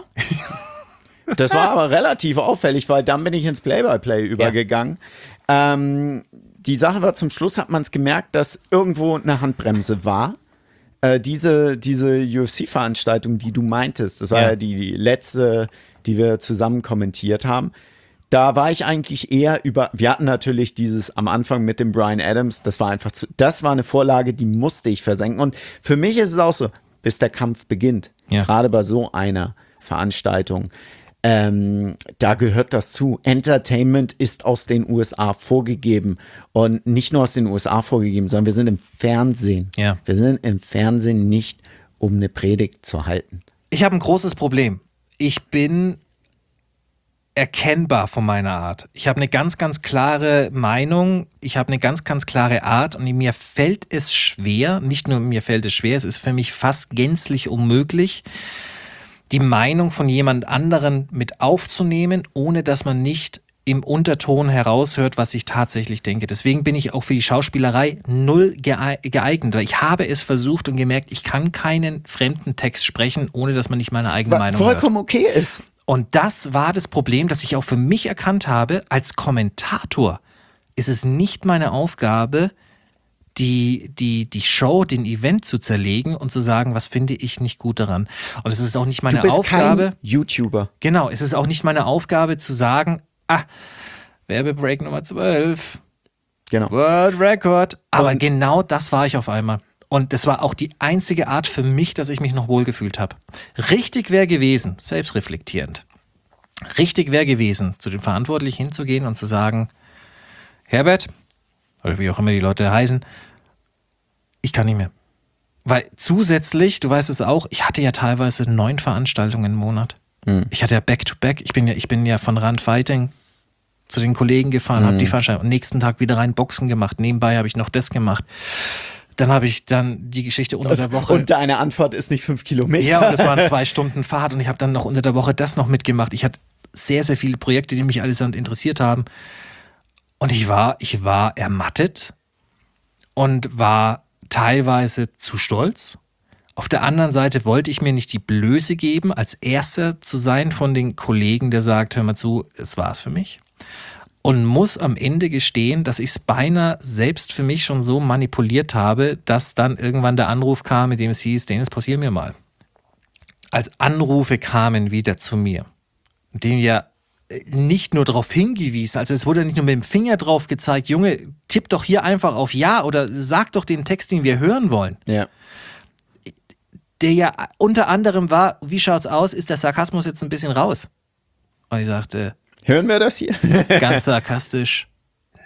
Das war aber relativ auffällig, weil dann bin ich ins Play-by-Play übergegangen. Ja. Ähm, die Sache war, zum Schluss hat man es gemerkt, dass irgendwo eine Handbremse war. Äh, diese diese U F C-Veranstaltung, die du meintest, das war ja, ja die, die letzte, die wir zusammen kommentiert haben. Da war ich eigentlich eher über, wir hatten natürlich dieses am Anfang mit dem Bryan Adams, das war einfach zu, das war eine Vorlage, die musste ich versenken. Und für mich ist es auch so, bis der Kampf beginnt, ja. gerade bei so einer Veranstaltung, ähm, da gehört das zu. Entertainment ist aus den U S A vorgegeben und nicht nur aus den U S A vorgegeben, sondern wir sind im Fernsehen. Ja. Wir sind im Fernsehen nicht, um eine Predigt zu halten. Ich habe ein großes Problem. Ich bin erkennbar von meiner Art. Ich habe eine ganz, ganz klare Meinung, ich habe eine ganz, ganz klare Art und mir fällt es schwer, nicht nur mir fällt es schwer, es ist für mich fast gänzlich unmöglich, die Meinung von jemand anderen mit aufzunehmen, ohne dass man nicht im Unterton heraushört, was ich tatsächlich denke. Deswegen bin ich auch für die Schauspielerei null geeignet. Ich habe es versucht und gemerkt, ich kann keinen fremden Text sprechen, ohne dass man nicht meine eigene Was Meinung vollkommen hört. okay ist. Und das war das Problem, das ich auch für mich erkannt habe. Als Kommentator ist es nicht meine Aufgabe, die, die, die Show, den Event zu zerlegen und zu sagen, was finde ich nicht gut daran. Und es ist auch nicht meine Du bist Aufgabe. kein YouTuber. Genau, es ist auch nicht meine Aufgabe zu sagen, ah, Werbebreak Nummer zwölf, Genau. World Record. Aber Und- genau das war ich auf einmal. Und das war auch die einzige Art für mich, dass ich mich noch wohlgefühlt habe. Richtig wäre gewesen, selbstreflektierend, richtig wäre gewesen, zu den Verantwortlichen hinzugehen und zu sagen, Herbert, oder wie auch immer die Leute heißen, ich kann nicht mehr. Weil zusätzlich, du weißt es auch, ich hatte ja teilweise neun Veranstaltungen im Monat. Mhm. Ich hatte ja Back-to-Back. Ich bin ja, ich bin ja von Rand Fighting zu den Kollegen gefahren, Mhm. habe die Veranstaltung am nächsten Tag wieder rein Boxen gemacht. Nebenbei habe ich noch das gemacht. Dann habe ich dann die Geschichte unter der Woche. Und deine Antwort ist nicht fünf Kilometer. Ja, und das waren zwei Stunden Fahrt und ich habe dann noch unter der Woche das noch mitgemacht. Ich hatte sehr, sehr viele Projekte, die mich allesamt interessiert haben. Und ich war, ich war ermattet und war teilweise zu stolz. Auf der anderen Seite wollte ich mir nicht die Blöße geben, als Erster zu sein von den Kollegen, der sagt, hör mal zu, es war's für mich. Und muss am Ende gestehen, dass ich es beinahe selbst für mich schon so manipuliert habe, dass dann irgendwann der Anruf kam, mit dem es hieß, Dennis, pausier mir mal. Als Anrufe kamen wieder zu mir, in dem ja nicht nur darauf hingewiesen, also es wurde nicht nur mit dem Finger drauf gezeigt, Junge, tipp doch hier einfach auf Ja oder sag doch den Text, den wir hören wollen. Ja. Der ja unter anderem war, wie schaut's aus, ist der Sarkasmus jetzt ein bisschen raus? Und ich sagte, Hören wir das hier? ganz sarkastisch, nee.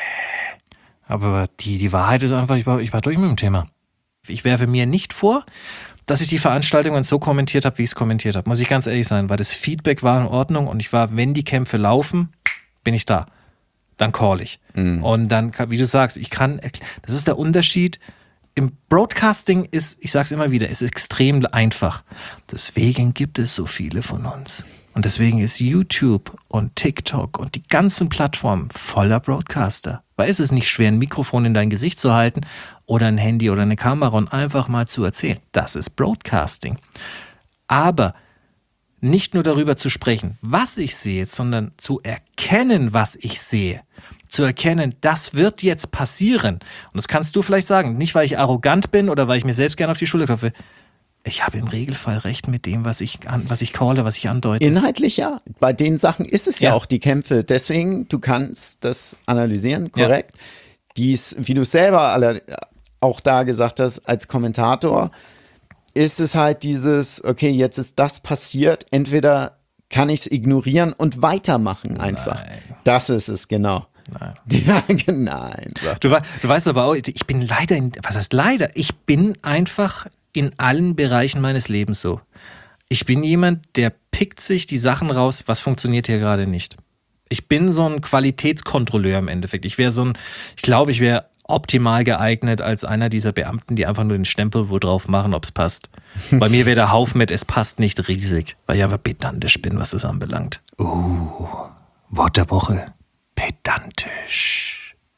Aber die, die Wahrheit ist einfach, ich war, ich war durch mit dem Thema. Ich werfe mir nicht vor, dass ich die Veranstaltungen so kommentiert habe, wie ich es kommentiert habe. Muss ich ganz ehrlich sein, weil das Feedback war in Ordnung und ich war, wenn die Kämpfe laufen, bin ich da. Dann call ich. Mhm. Und dann, wie du sagst, ich kann, das ist der Unterschied. Im Broadcasting ist, ich sag's immer wieder, ist extrem einfach. Deswegen gibt es so viele von uns. Und deswegen ist YouTube und TikTok und die ganzen Plattformen voller Broadcaster. Weil es ist nicht schwer, ein Mikrofon in dein Gesicht zu halten oder ein Handy oder eine Kamera und einfach mal zu erzählen. Das ist Broadcasting. Aber nicht nur darüber zu sprechen, was ich sehe, sondern zu erkennen, was ich sehe. Zu erkennen, das wird jetzt passieren. Und das kannst du vielleicht sagen, nicht weil ich arrogant bin oder weil ich mir selbst gerne auf die Schulter klopfe. Ich habe im Regelfall recht mit dem, was ich, an, was ich calle, was ich andeute. Inhaltlich ja. Bei den Sachen ist es ja, Ja. auch die Kämpfe. Deswegen, du kannst das analysieren, korrekt. Ja. Dies, wie du selber alle, auch da gesagt hast, als Kommentator, ist es halt dieses, okay, jetzt ist das passiert, entweder kann ich es ignorieren und weitermachen einfach. Nein. Das ist es, genau. Nein. Ja, nein. Du, du weißt aber auch, ich bin leider, in, was heißt leider? Ich bin einfach in allen Bereichen meines Lebens so. Ich bin jemand, der pickt sich die Sachen raus, was funktioniert hier gerade nicht. Ich bin so ein Qualitätskontrolleur im Endeffekt. Ich wäre so ein, ich glaube, ich wäre optimal geeignet als einer dieser Beamten, die einfach nur den Stempel wo drauf machen, ob es passt. Bei mir wäre der Haufen mit, es passt nicht riesig, weil ich einfach pedantisch bin, was das anbelangt. Uh, Wort der Woche. Pedantisch.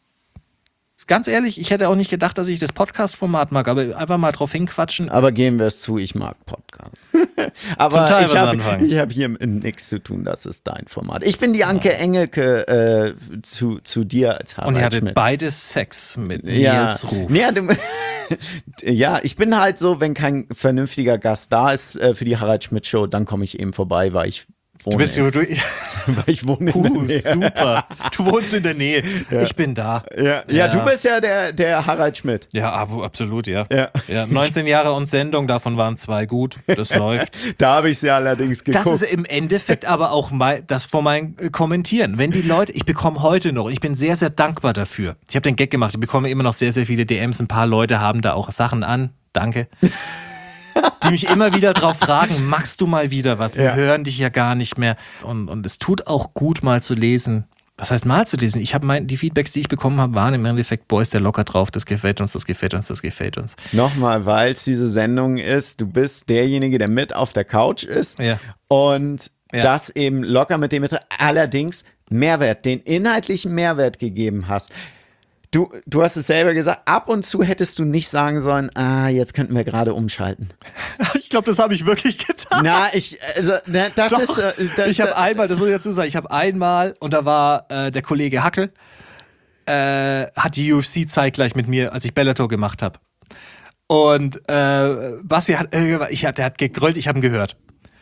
Ganz ehrlich, ich hätte auch nicht gedacht, dass ich das Podcast-Format mag, aber einfach mal drauf hinquatschen. Aber geben wir es zu, ich mag Podcasts. Aber Teil ich was habe anfangen. hab hier nichts zu tun, das ist dein Format. Ich bin die Anke Engelke äh, zu, zu dir als Harald Und ihr hattet Schmidt. beide Sex mit Ja. Nils Ruf. Ja, du, ja, ich bin halt so, wenn kein vernünftiger Gast da ist äh, für die Harald Schmidt Show, dann komme ich eben vorbei, weil ich wohne. Du bist in, du, weil ich wohne in der uh, Nähe. super. Du wohnst in der Nähe. Ich bin da. Ja, ja, du bist ja der, der Harald Schmidt. Ja, ab- absolut, ja. Ja. ja. neunzehn Jahre und Sendung, davon waren zwei gut. Das läuft. Da habe ich sie allerdings geguckt. Das ist im Endeffekt aber auch mein, das von meinem äh, Kommentieren. Wenn die Leute, ich bekomme heute noch, ich bin sehr, sehr dankbar dafür. Ich habe den Gag gemacht, ich bekomme immer noch sehr, sehr viele D Ms. Ein paar Leute haben da auch Sachen an. Danke. die mich immer wieder drauf fragen, magst du mal wieder was? Wir Ja. hören dich ja gar nicht mehr. Und, und es tut auch gut, mal zu lesen. Was heißt mal zu lesen? Ich habe mein, die Feedbacks, die ich bekommen habe, waren im Endeffekt, boah, ist der locker drauf, das gefällt uns, das gefällt uns, das gefällt uns. Nochmal, weil es diese Sendung ist, du bist derjenige, der mit auf der Couch ist Ja. und Ja. das eben locker mit dem mit allerdings Mehrwert, den inhaltlichen Mehrwert gegeben hast. Du, du hast es selber gesagt, ab und zu hättest du nicht sagen sollen, ah, jetzt könnten wir gerade umschalten. Ich glaube, das habe ich wirklich getan. Na, ich, also, na, das Doch, ist, äh, das, ich habe einmal, das muss ich dazu sagen, ich habe einmal, und da war äh, der Kollege Hackel, äh, hat die U F C zeitgleich mit mir, als ich Bellator gemacht habe. Und äh, Basti hat, äh, ich, der hat gegrollt, ich habe ihn gehört.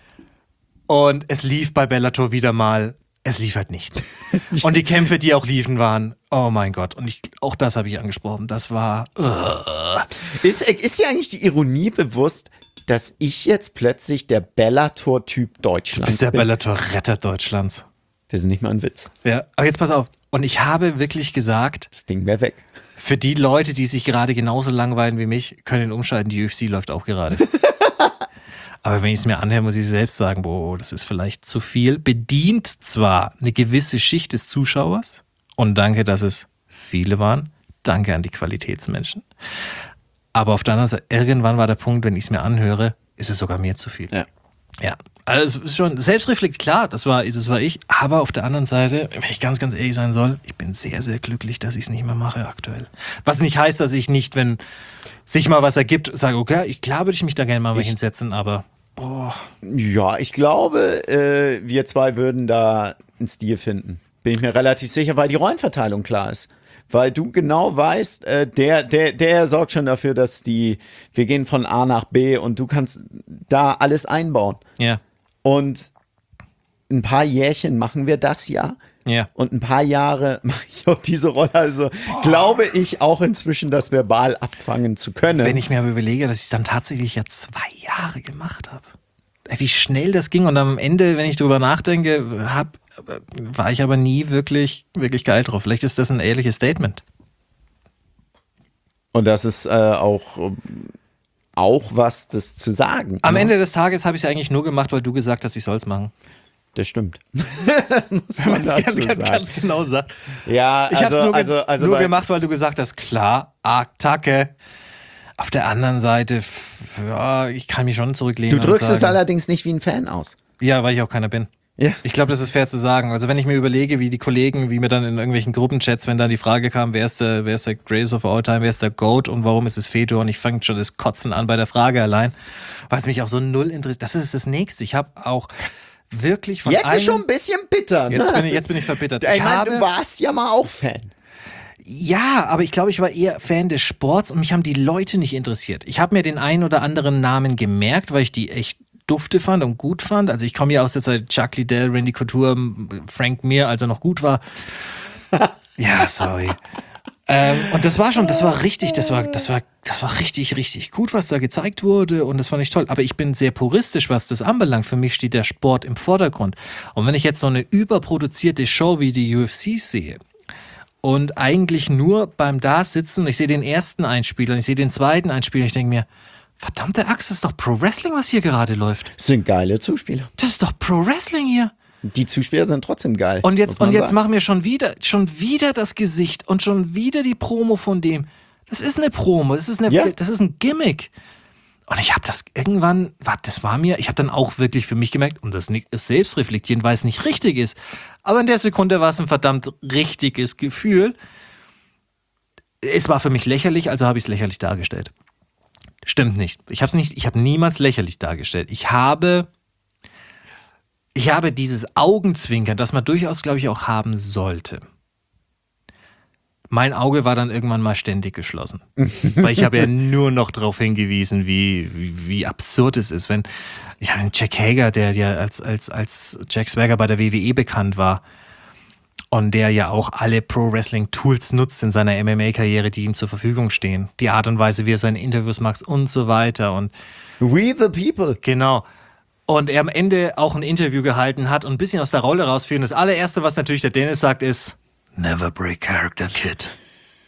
Und es lief bei Bellator wieder mal, es lief halt nichts. Und die Kämpfe, die auch liefen, waren, oh mein Gott. Und ich, auch das habe ich angesprochen, das war... Uh. ist, ist dir eigentlich die Ironie bewusst, dass ich jetzt plötzlich der Bellator-Typ Deutschlands Du bist der bin? Bellator-Retter Deutschlands. Das ist nicht mal ein Witz. Ja, aber jetzt pass auf. Und ich habe wirklich gesagt, Das Ding wäre weg. für die Leute, die sich gerade genauso langweilen wie mich, können umschalten, die U F C läuft auch gerade. Aber wenn ich es mir anhöre, muss ich selbst sagen, boah, das ist vielleicht zu viel. Bedient zwar eine gewisse Schicht des Zuschauers und danke, dass es viele waren. Danke an die Qualitätsmenschen. Aber auf der anderen Seite, irgendwann war der Punkt, wenn ich es mir anhöre, ist es sogar mir zu viel. Ja. Ja, also es ist schon selbstreflekt, klar, das war, das war ich. Aber auf der anderen Seite, wenn ich ganz, ganz ehrlich sein soll, ich bin sehr, sehr glücklich, dass ich es nicht mehr mache aktuell. Was nicht heißt, dass ich nicht, wenn sich mal was ergibt, sage, okay, ich klar würde ich mich da gerne mal, mal Ich- hinsetzen, aber boah. Ja, ich glaube, äh, wir zwei würden da einen Stil finden. Bin ich mir relativ sicher, weil die Rollenverteilung klar ist. Weil du genau weißt, äh, der, der, der sorgt schon dafür, dass die, wir gehen von A nach B und du kannst da alles einbauen. Ja, Und ein paar Jährchen machen wir das ja. ja. Und ein paar Jahre mache ich auch diese Rolle. Also glaube ich auch inzwischen, das verbal abfangen zu können. Wenn ich mir aber überlege, dass ich es dann tatsächlich ja zwei Jahre gemacht habe. Wie schnell das ging und am Ende, wenn ich drüber nachdenke, hab, war ich aber nie wirklich, wirklich geil drauf. Vielleicht ist das ein ehrliches Statement. Und das ist äh, auch, ähm, auch was, das zu sagen. Am ne? Ende des Tages habe ich es eigentlich nur gemacht, weil du gesagt hast, ich soll es machen. Das stimmt. das muss man Ganz, dazu ganz, sagen. ganz genau sagt. Ja, Ich habe also, es nur, ge also, also nur bei- gemacht, weil du gesagt hast, klar, Attacke. Auf der anderen Seite, f- ja, ich kann mich schon zurücklehnen. Du drückst und es sagen, allerdings nicht wie ein Fan aus. Ja, weil ich auch keiner bin. Ja. Ich glaube, das ist fair zu sagen. Also wenn ich mir überlege, wie die Kollegen, wie mir dann in irgendwelchen Gruppenchats, wenn dann die Frage kam, wer ist der, wer ist der Greatest of All Time, wer ist der GOAT und warum ist es Fedor? Und ich fange schon das Kotzen an bei der Frage allein, weil es mich auch so null interessiert. Das ist das Nächste. Ich habe auch wirklich von Jetzt einem... ist schon ein bisschen bitter. Ne? jetzt, bin ich, jetzt bin ich verbittert. Ich Ich meine, habe, du warst ja mal auch Fan. ja, aber ich glaube, ich war eher Fan des Sports und mich haben die Leute nicht interessiert. Ich habe mir den einen oder anderen Namen gemerkt, weil ich die echt dufte fand und gut fand. Also ich komme ja aus der Zeit Chuck Liddell, Randy Couture, Frank Mir, als er noch gut war. Ja, sorry. ähm, und das war schon, das war richtig, das war, das war, das war richtig, richtig gut, was da gezeigt wurde und das fand ich toll. Aber ich bin sehr puristisch, was das anbelangt. Für mich steht der Sport im Vordergrund. Und wenn ich jetzt so eine überproduzierte Show wie die U F C sehe, und eigentlich nur beim Dasitzen, ich sehe den ersten Einspieler, ich sehe den zweiten Einspieler, ich denke mir, verdammte Axt, das ist doch Pro Wrestling, was hier gerade läuft. Das sind geile Zuspieler. Das ist doch Pro Wrestling hier. Die Zuspieler sind trotzdem geil. Und muss jetzt, man und jetzt sagen. machen wir schon wieder, schon wieder das Gesicht und schon wieder die Promo von dem. Das ist eine Promo, das ist, eine, Ja. das ist ein Gimmick. Und ich habe das irgendwann, wa- das war mir, ich habe dann auch wirklich für mich gemerkt, und das nicht- ist selbstreflektieren, weil es nicht richtig ist. Aber in der Sekunde war es ein verdammt richtiges Gefühl. Es war für mich lächerlich, also habe ich es lächerlich dargestellt. Stimmt nicht. Ich habe es nicht, ich habe niemals lächerlich dargestellt. Ich habe, ich habe dieses Augenzwinkern, das man durchaus, glaube ich, auch haben sollte. Mein Auge war dann irgendwann mal ständig geschlossen. Weil ich habe ja nur noch darauf hingewiesen, wie, wie, wie absurd es ist, wenn ja, ein Jack Hager, der ja als, als, als Jack Swagger bei der W W E bekannt war und der ja auch alle Pro-Wrestling-Tools nutzt in seiner M M A-Karriere, die ihm zur Verfügung stehen. Die Art und Weise, wie er seine Interviews macht und so weiter. Und We the people. genau. Und er am Ende auch ein Interview gehalten hat und ein bisschen aus der Rolle rausführen. Das allererste, was natürlich der Dennis sagt, ist Never break character, kid.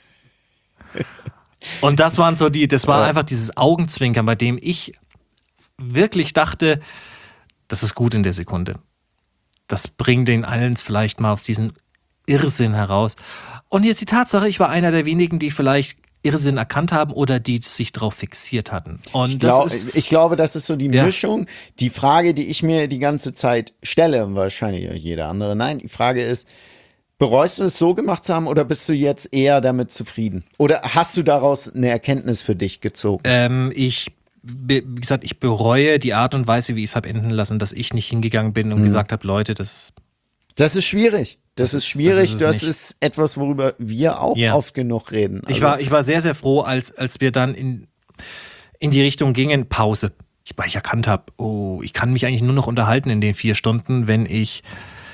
Und das waren so die, das war einfach dieses Augenzwinkern, bei dem ich wirklich dachte, das ist gut in der Sekunde. Das bringt den allen vielleicht mal aus diesem Irrsinn heraus. Und jetzt die Tatsache, ich war einer der wenigen, die vielleicht Irrsinn erkannt haben oder die sich darauf fixiert hatten. Und ich, das glaub, ist, ich glaube, das ist so die ja. Mischung. Die Frage, die ich mir die ganze Zeit stelle, und wahrscheinlich auch jeder andere, nein, die Frage ist, bereust du es so gemacht zu haben oder bist du jetzt eher damit zufrieden? Oder hast du daraus eine Erkenntnis für dich gezogen? Ähm, ich, wie gesagt, ich bereue die Art und Weise, wie ich es habe enden lassen, dass ich nicht hingegangen bin und Mhm. gesagt habe, Leute, das Das ist schwierig. Das, Das ist ist- schwierig. das Das ist ist, es nicht. etwas, worüber wir auch Ja. oft genug reden. Ich Also- war, ich war sehr, sehr froh, als, als wir dann in, in die Richtung gingen, Pause. Ich, weil ich erkannt habe, oh, ich kann mich eigentlich nur noch unterhalten in den vier Stunden, wenn ich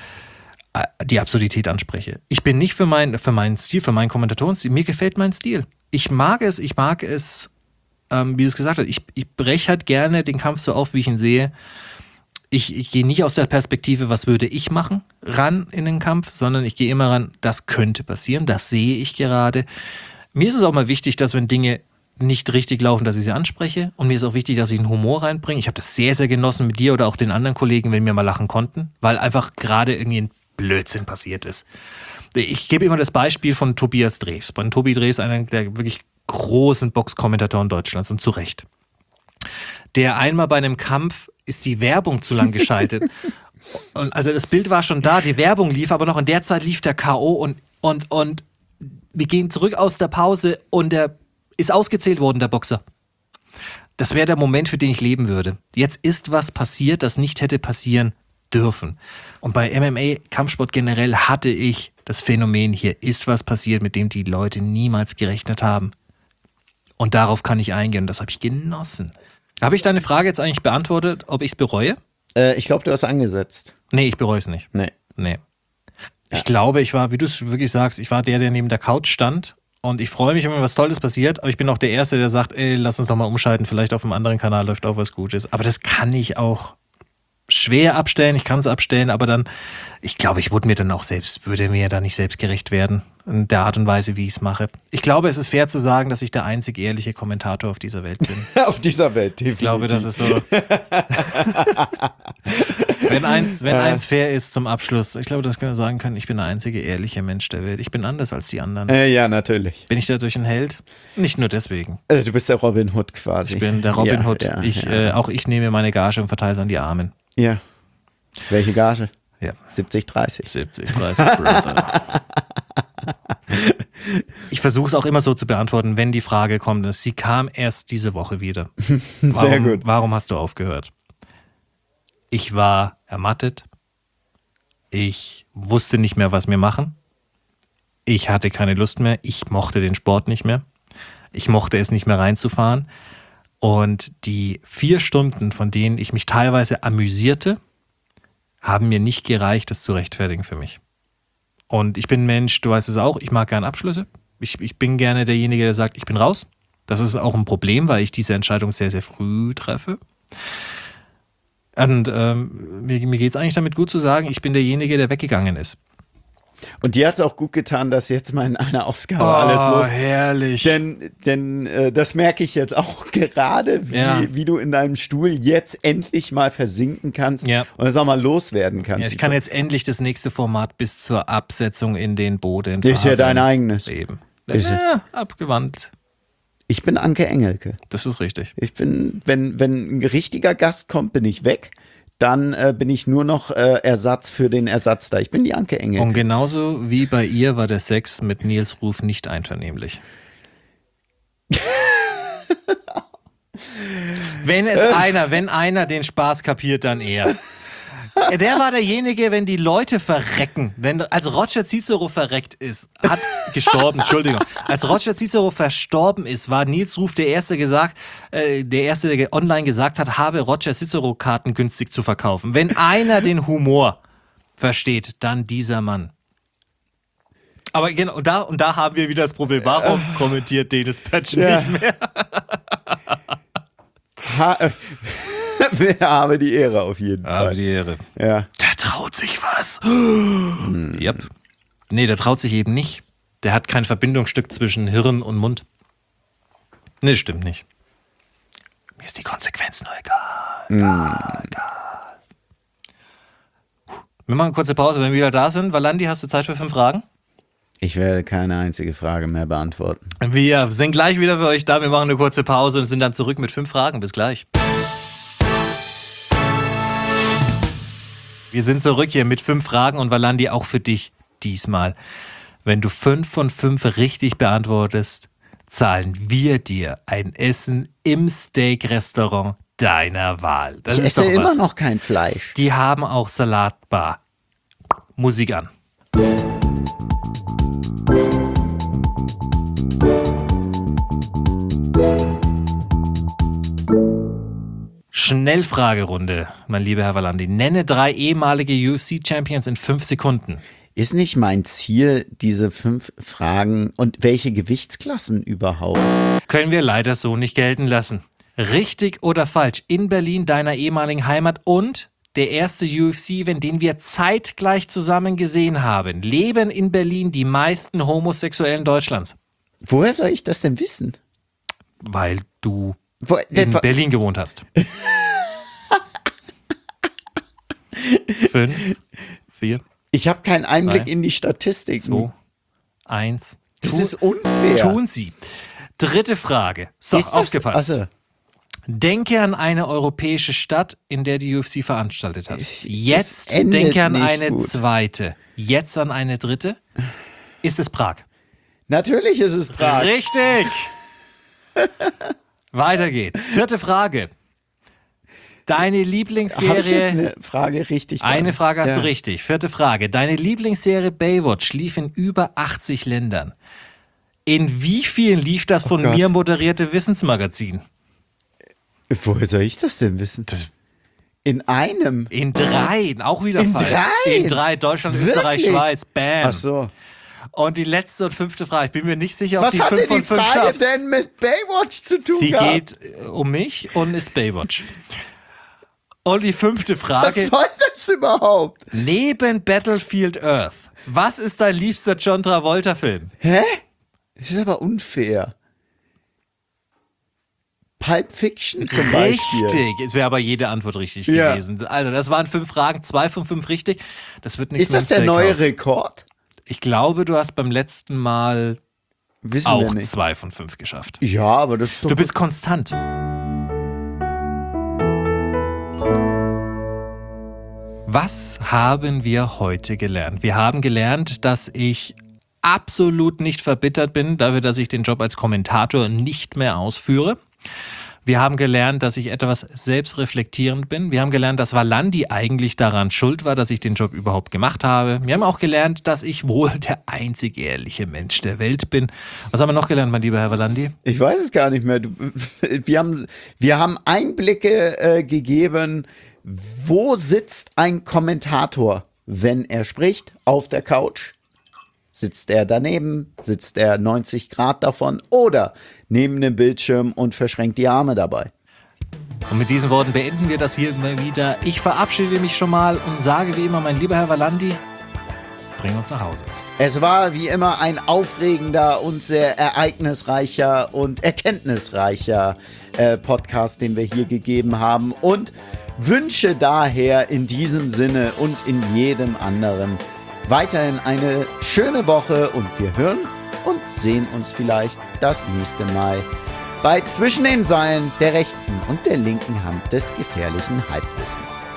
äh, die Absurdität anspreche. Ich bin nicht für, mein, für meinen Stil, für meinen Kommentatorenstil. Mir gefällt mein Stil. Ich mag es, ich mag es, ähm, wie du es gesagt hast, ich, ich breche halt gerne den Kampf so auf, wie ich ihn sehe. Ich, ich gehe nicht aus der Perspektive, was würde ich machen, ran in den Kampf, sondern ich gehe immer ran, das könnte passieren, das sehe ich gerade. Mir ist es auch mal wichtig, dass wenn Dinge nicht richtig laufen, dass ich sie anspreche. Und mir ist auch wichtig, dass ich einen Humor reinbringe. Ich habe das sehr, sehr genossen mit dir oder auch den anderen Kollegen, wenn wir mal lachen konnten, weil einfach gerade irgendwie ein Blödsinn passiert ist. Ich gebe immer das Beispiel von Tobias Drews. Von Tobi Drews, einer der wirklich großen Boxkommentatoren Deutschlands und zu Recht. Der einmal bei einem Kampf ist die Werbung zu lang geschaltet. Und also das Bild war schon da, die Werbung lief, aber noch in der Zeit lief der K O und, und, und wir gehen zurück aus der Pause und der ist ausgezählt worden, der Boxer. Das wäre der Moment, für den ich leben würde. Jetzt ist was passiert, das nicht hätte passieren dürfen. Und bei M M A, Kampfsport generell, hatte ich das Phänomen, hier ist was passiert, mit dem die Leute niemals gerechnet haben. Und darauf kann ich eingehen und das habe ich genossen. Habe ich deine Frage jetzt eigentlich beantwortet, ob ich es bereue? Äh, ich glaube, du hast angesetzt. Nee, ich bereue es nicht. Nee. Nee. Ich glaube, ich war, wie du es wirklich sagst, ich war der, der neben der Couch stand und ich freue mich, wenn mir was Tolles passiert, aber ich bin auch der Erste, der sagt, ey, lass uns doch mal umschalten, vielleicht auf einem anderen Kanal läuft auch was Gutes. Aber das kann ich auch schwer abstellen, ich kann es abstellen, aber dann, ich glaube, ich würde mir dann auch selbst, würde mir da nicht selbstgerecht werden, in der Art und Weise, wie ich es mache. Ich glaube, es ist fair zu sagen, dass ich der einzig ehrliche Kommentator auf dieser Welt bin. Auf dieser Welt, definitiv. Ich glaube, das ist so. wenn eins, wenn eins fair ist zum Abschluss, ich glaube, das können wir sagen können, ich bin der einzige ehrliche Mensch der Welt. Ich bin anders als die anderen. Äh, ja, natürlich. Bin ich dadurch ein Held? Nicht nur deswegen. Also, du bist der Robin Hood quasi. Ich bin der Robin ja, Hood. Ja, ich, ja. Äh, auch ich nehme meine Gage und verteile es an die Armen. ja. Welche Gage? Ja. siebzig dreißig. siebzig, dreißig, Brother. Ich versuche es auch immer so zu beantworten, wenn die Frage kommt. dass Sie kam erst diese Woche wieder. Warum, Sehr gut. Warum hast du aufgehört? Ich war ermattet. Ich wusste nicht mehr, was wir machen. Ich hatte keine Lust mehr. Ich mochte den Sport nicht mehr. Ich mochte es nicht mehr reinzufahren. Und die vier Stunden, von denen ich mich teilweise amüsierte, haben mir nicht gereicht, das zu rechtfertigen für mich. Und ich bin ein Mensch, du weißt es auch, ich mag gerne Abschlüsse. Ich, ich bin gerne derjenige, der sagt, ich bin raus. Das ist auch ein Problem, weil ich diese Entscheidung sehr, sehr früh treffe. Und ähm, mir, mir geht es eigentlich damit gut zu sagen, ich bin derjenige, der weggegangen ist. Und dir hat es auch gut getan, dass jetzt mal in einer Ausgabe Oh, alles los ist. herrlich. Denn, denn äh, das merke ich jetzt auch gerade, wie, Ja. wie du in deinem Stuhl jetzt endlich mal versinken kannst Ja. und es auch mal loswerden kannst. Ja, ich kann jetzt endlich das nächste Format bis zur Absetzung in den Boden Das ist ja dein eigenes. Eben. Ist ja- Ja, abgewandt. Ich bin Anke Engelke. Das ist richtig. Ich bin, wenn, wenn ein richtiger Gast kommt, bin ich weg. Dann äh, bin ich nur noch äh, Ersatz für den Ersatz da. Ich bin die Anke Engelke. Und genauso wie bei ihr war der Sex mit Nils Ruf nicht einvernehmlich. Wenn es einer, wenn einer den Spaß kapiert, dann er. Der war derjenige, wenn die Leute verrecken, wenn, als Roger Cicero verreckt ist, hat gestorben, Entschuldigung, als Roger Cicero verstorben ist, war Nils Ruf der Erste gesagt, äh, der Erste, der online gesagt hat, habe Roger Cicero Karten günstig zu verkaufen. Wenn einer den Humor versteht, dann dieser Mann. Aber genau, und da, und da haben wir wieder das Problem. Warum kommentiert Dennis Patchen Ja. nicht mehr? Ha äh, wer habe die Ehre auf jeden Aber Fall. die Ehre. Ja. Der traut sich was. Hm. Yep. Nee, der traut sich eben nicht. Der hat kein Verbindungsstück zwischen Hirn und Mund. Nee, stimmt nicht. Mir ist die Konsequenz nur egal. Egal. Wir machen eine kurze Pause, wenn wir wieder da sind. Valandi, hast du Zeit für fünf Fragen? Ich werde keine einzige Frage mehr beantworten. Wir sind gleich wieder für euch da. Wir machen eine kurze Pause und sind dann zurück mit fünf Fragen. Bis gleich. Wir sind zurück hier mit fünf Fragen und Valandi, auch für dich diesmal. Wenn du fünf von fünf richtig beantwortest, zahlen wir dir ein Essen im Steak-Restaurant deiner Wahl. Das ich ist esse doch immer was. noch kein Fleisch. Die haben auch Salatbar. Musik an. Schnellfragerunde, mein lieber Herr Valandi. Nenne drei ehemalige U F C-Champions in fünf Sekunden. Ist nicht mein Ziel, diese fünf Fragen und welche Gewichtsklassen überhaupt? Können wir leider so nicht gelten lassen. Richtig oder falsch? In Berlin, deiner ehemaligen Heimat, und der erste U F C-Event, den wir zeitgleich zusammen gesehen haben, leben in Berlin die meisten Homosexuellen Deutschlands. Woher soll ich das denn wissen? Weil du Wo, in Berlin gewohnt hast. Fünf, vier, Ich habe keinen Einblick Drei, in die Statistiken. zwei, eins. Das Tu- ist unfair. Tun sie. Dritte Frage. So, Ist das- aufgepasst. Also, Denke an eine europäische Stadt, in der die U F C veranstaltet hat. Jetzt endet denke an nicht eine gut. zweite. Jetzt an eine dritte. Ist es Prag? natürlich ist es Prag. Richtig. Weiter geht's. Vierte Frage. Deine Habe ich jetzt Lieblingsserie. eine Frage richtig? Eine Frage hast ja. du richtig. Vierte Frage. Deine Lieblingsserie Baywatch lief in über achtzig Ländern. In wie vielen lief das von Gott. mir moderierte Wissensmagazin? Woher soll ich das denn wissen? in einem. In dreien, auch wieder In falsch. dreien? In drei, Deutschland, Wirklich? Österreich, Schweiz, bam. Ach so. Und die letzte und fünfte Frage, ich bin mir nicht sicher, ob Was die hatte fünf von die fünf Frage schaffst. denn mit Baywatch zu tun Sie gehabt? geht äh, um mich und ist Baywatch. Und die fünfte Was Frage, soll das überhaupt? neben Battlefield Earth, was ist dein liebster John Travolta-Film? Hä? Das ist aber unfair. Pulp Fiction zum Beispiel. Richtig. Es wäre aber jede Antwort richtig Ja. gewesen. Also, das waren fünf Fragen, zwei von fünf richtig. Das wird nichts Ist das mit dem der neue Steakhouse. Rekord? Ich glaube, du hast beim letzten Mal Wissen auch wir nicht. zwei von fünf geschafft. Ja, aber das ist doch Du bist konstant. Was haben wir heute gelernt? Wir haben gelernt, dass ich absolut nicht verbittert bin dafür, dass ich den Job als Kommentator nicht mehr ausführe. Wir haben gelernt, dass ich etwas selbstreflektierend bin. Wir haben gelernt, dass Valandi eigentlich daran schuld war, dass ich den Job überhaupt gemacht habe. Wir haben auch gelernt, dass ich wohl der einzig ehrliche Mensch der Welt bin. Was haben wir noch gelernt, mein lieber Herr Valandi? Ich weiß es gar nicht mehr. Du, wir, haben, wir haben Einblicke äh, gegeben, wo sitzt ein Kommentator, wenn er spricht, auf der Couch? Sitzt er daneben? Sitzt er neunzig Grad davon? Oder neben dem Bildschirm und verschränkt die Arme dabei? Und mit diesen Worten beenden wir das hier immer wieder. Ich verabschiede mich schon mal und sage wie immer, mein lieber Herr Valandi, bring uns nach Hause. Es war wie immer ein aufregender und sehr ereignisreicher und erkenntnisreicher äh, Podcast, den wir hier gegeben haben, und wünsche daher in diesem Sinne und in jedem anderen weiterhin eine schöne Woche, und wir hören und sehen uns vielleicht das nächste Mal bei Zwischen den Seilen der rechten und der linken Hand des gefährlichen Halbwissens.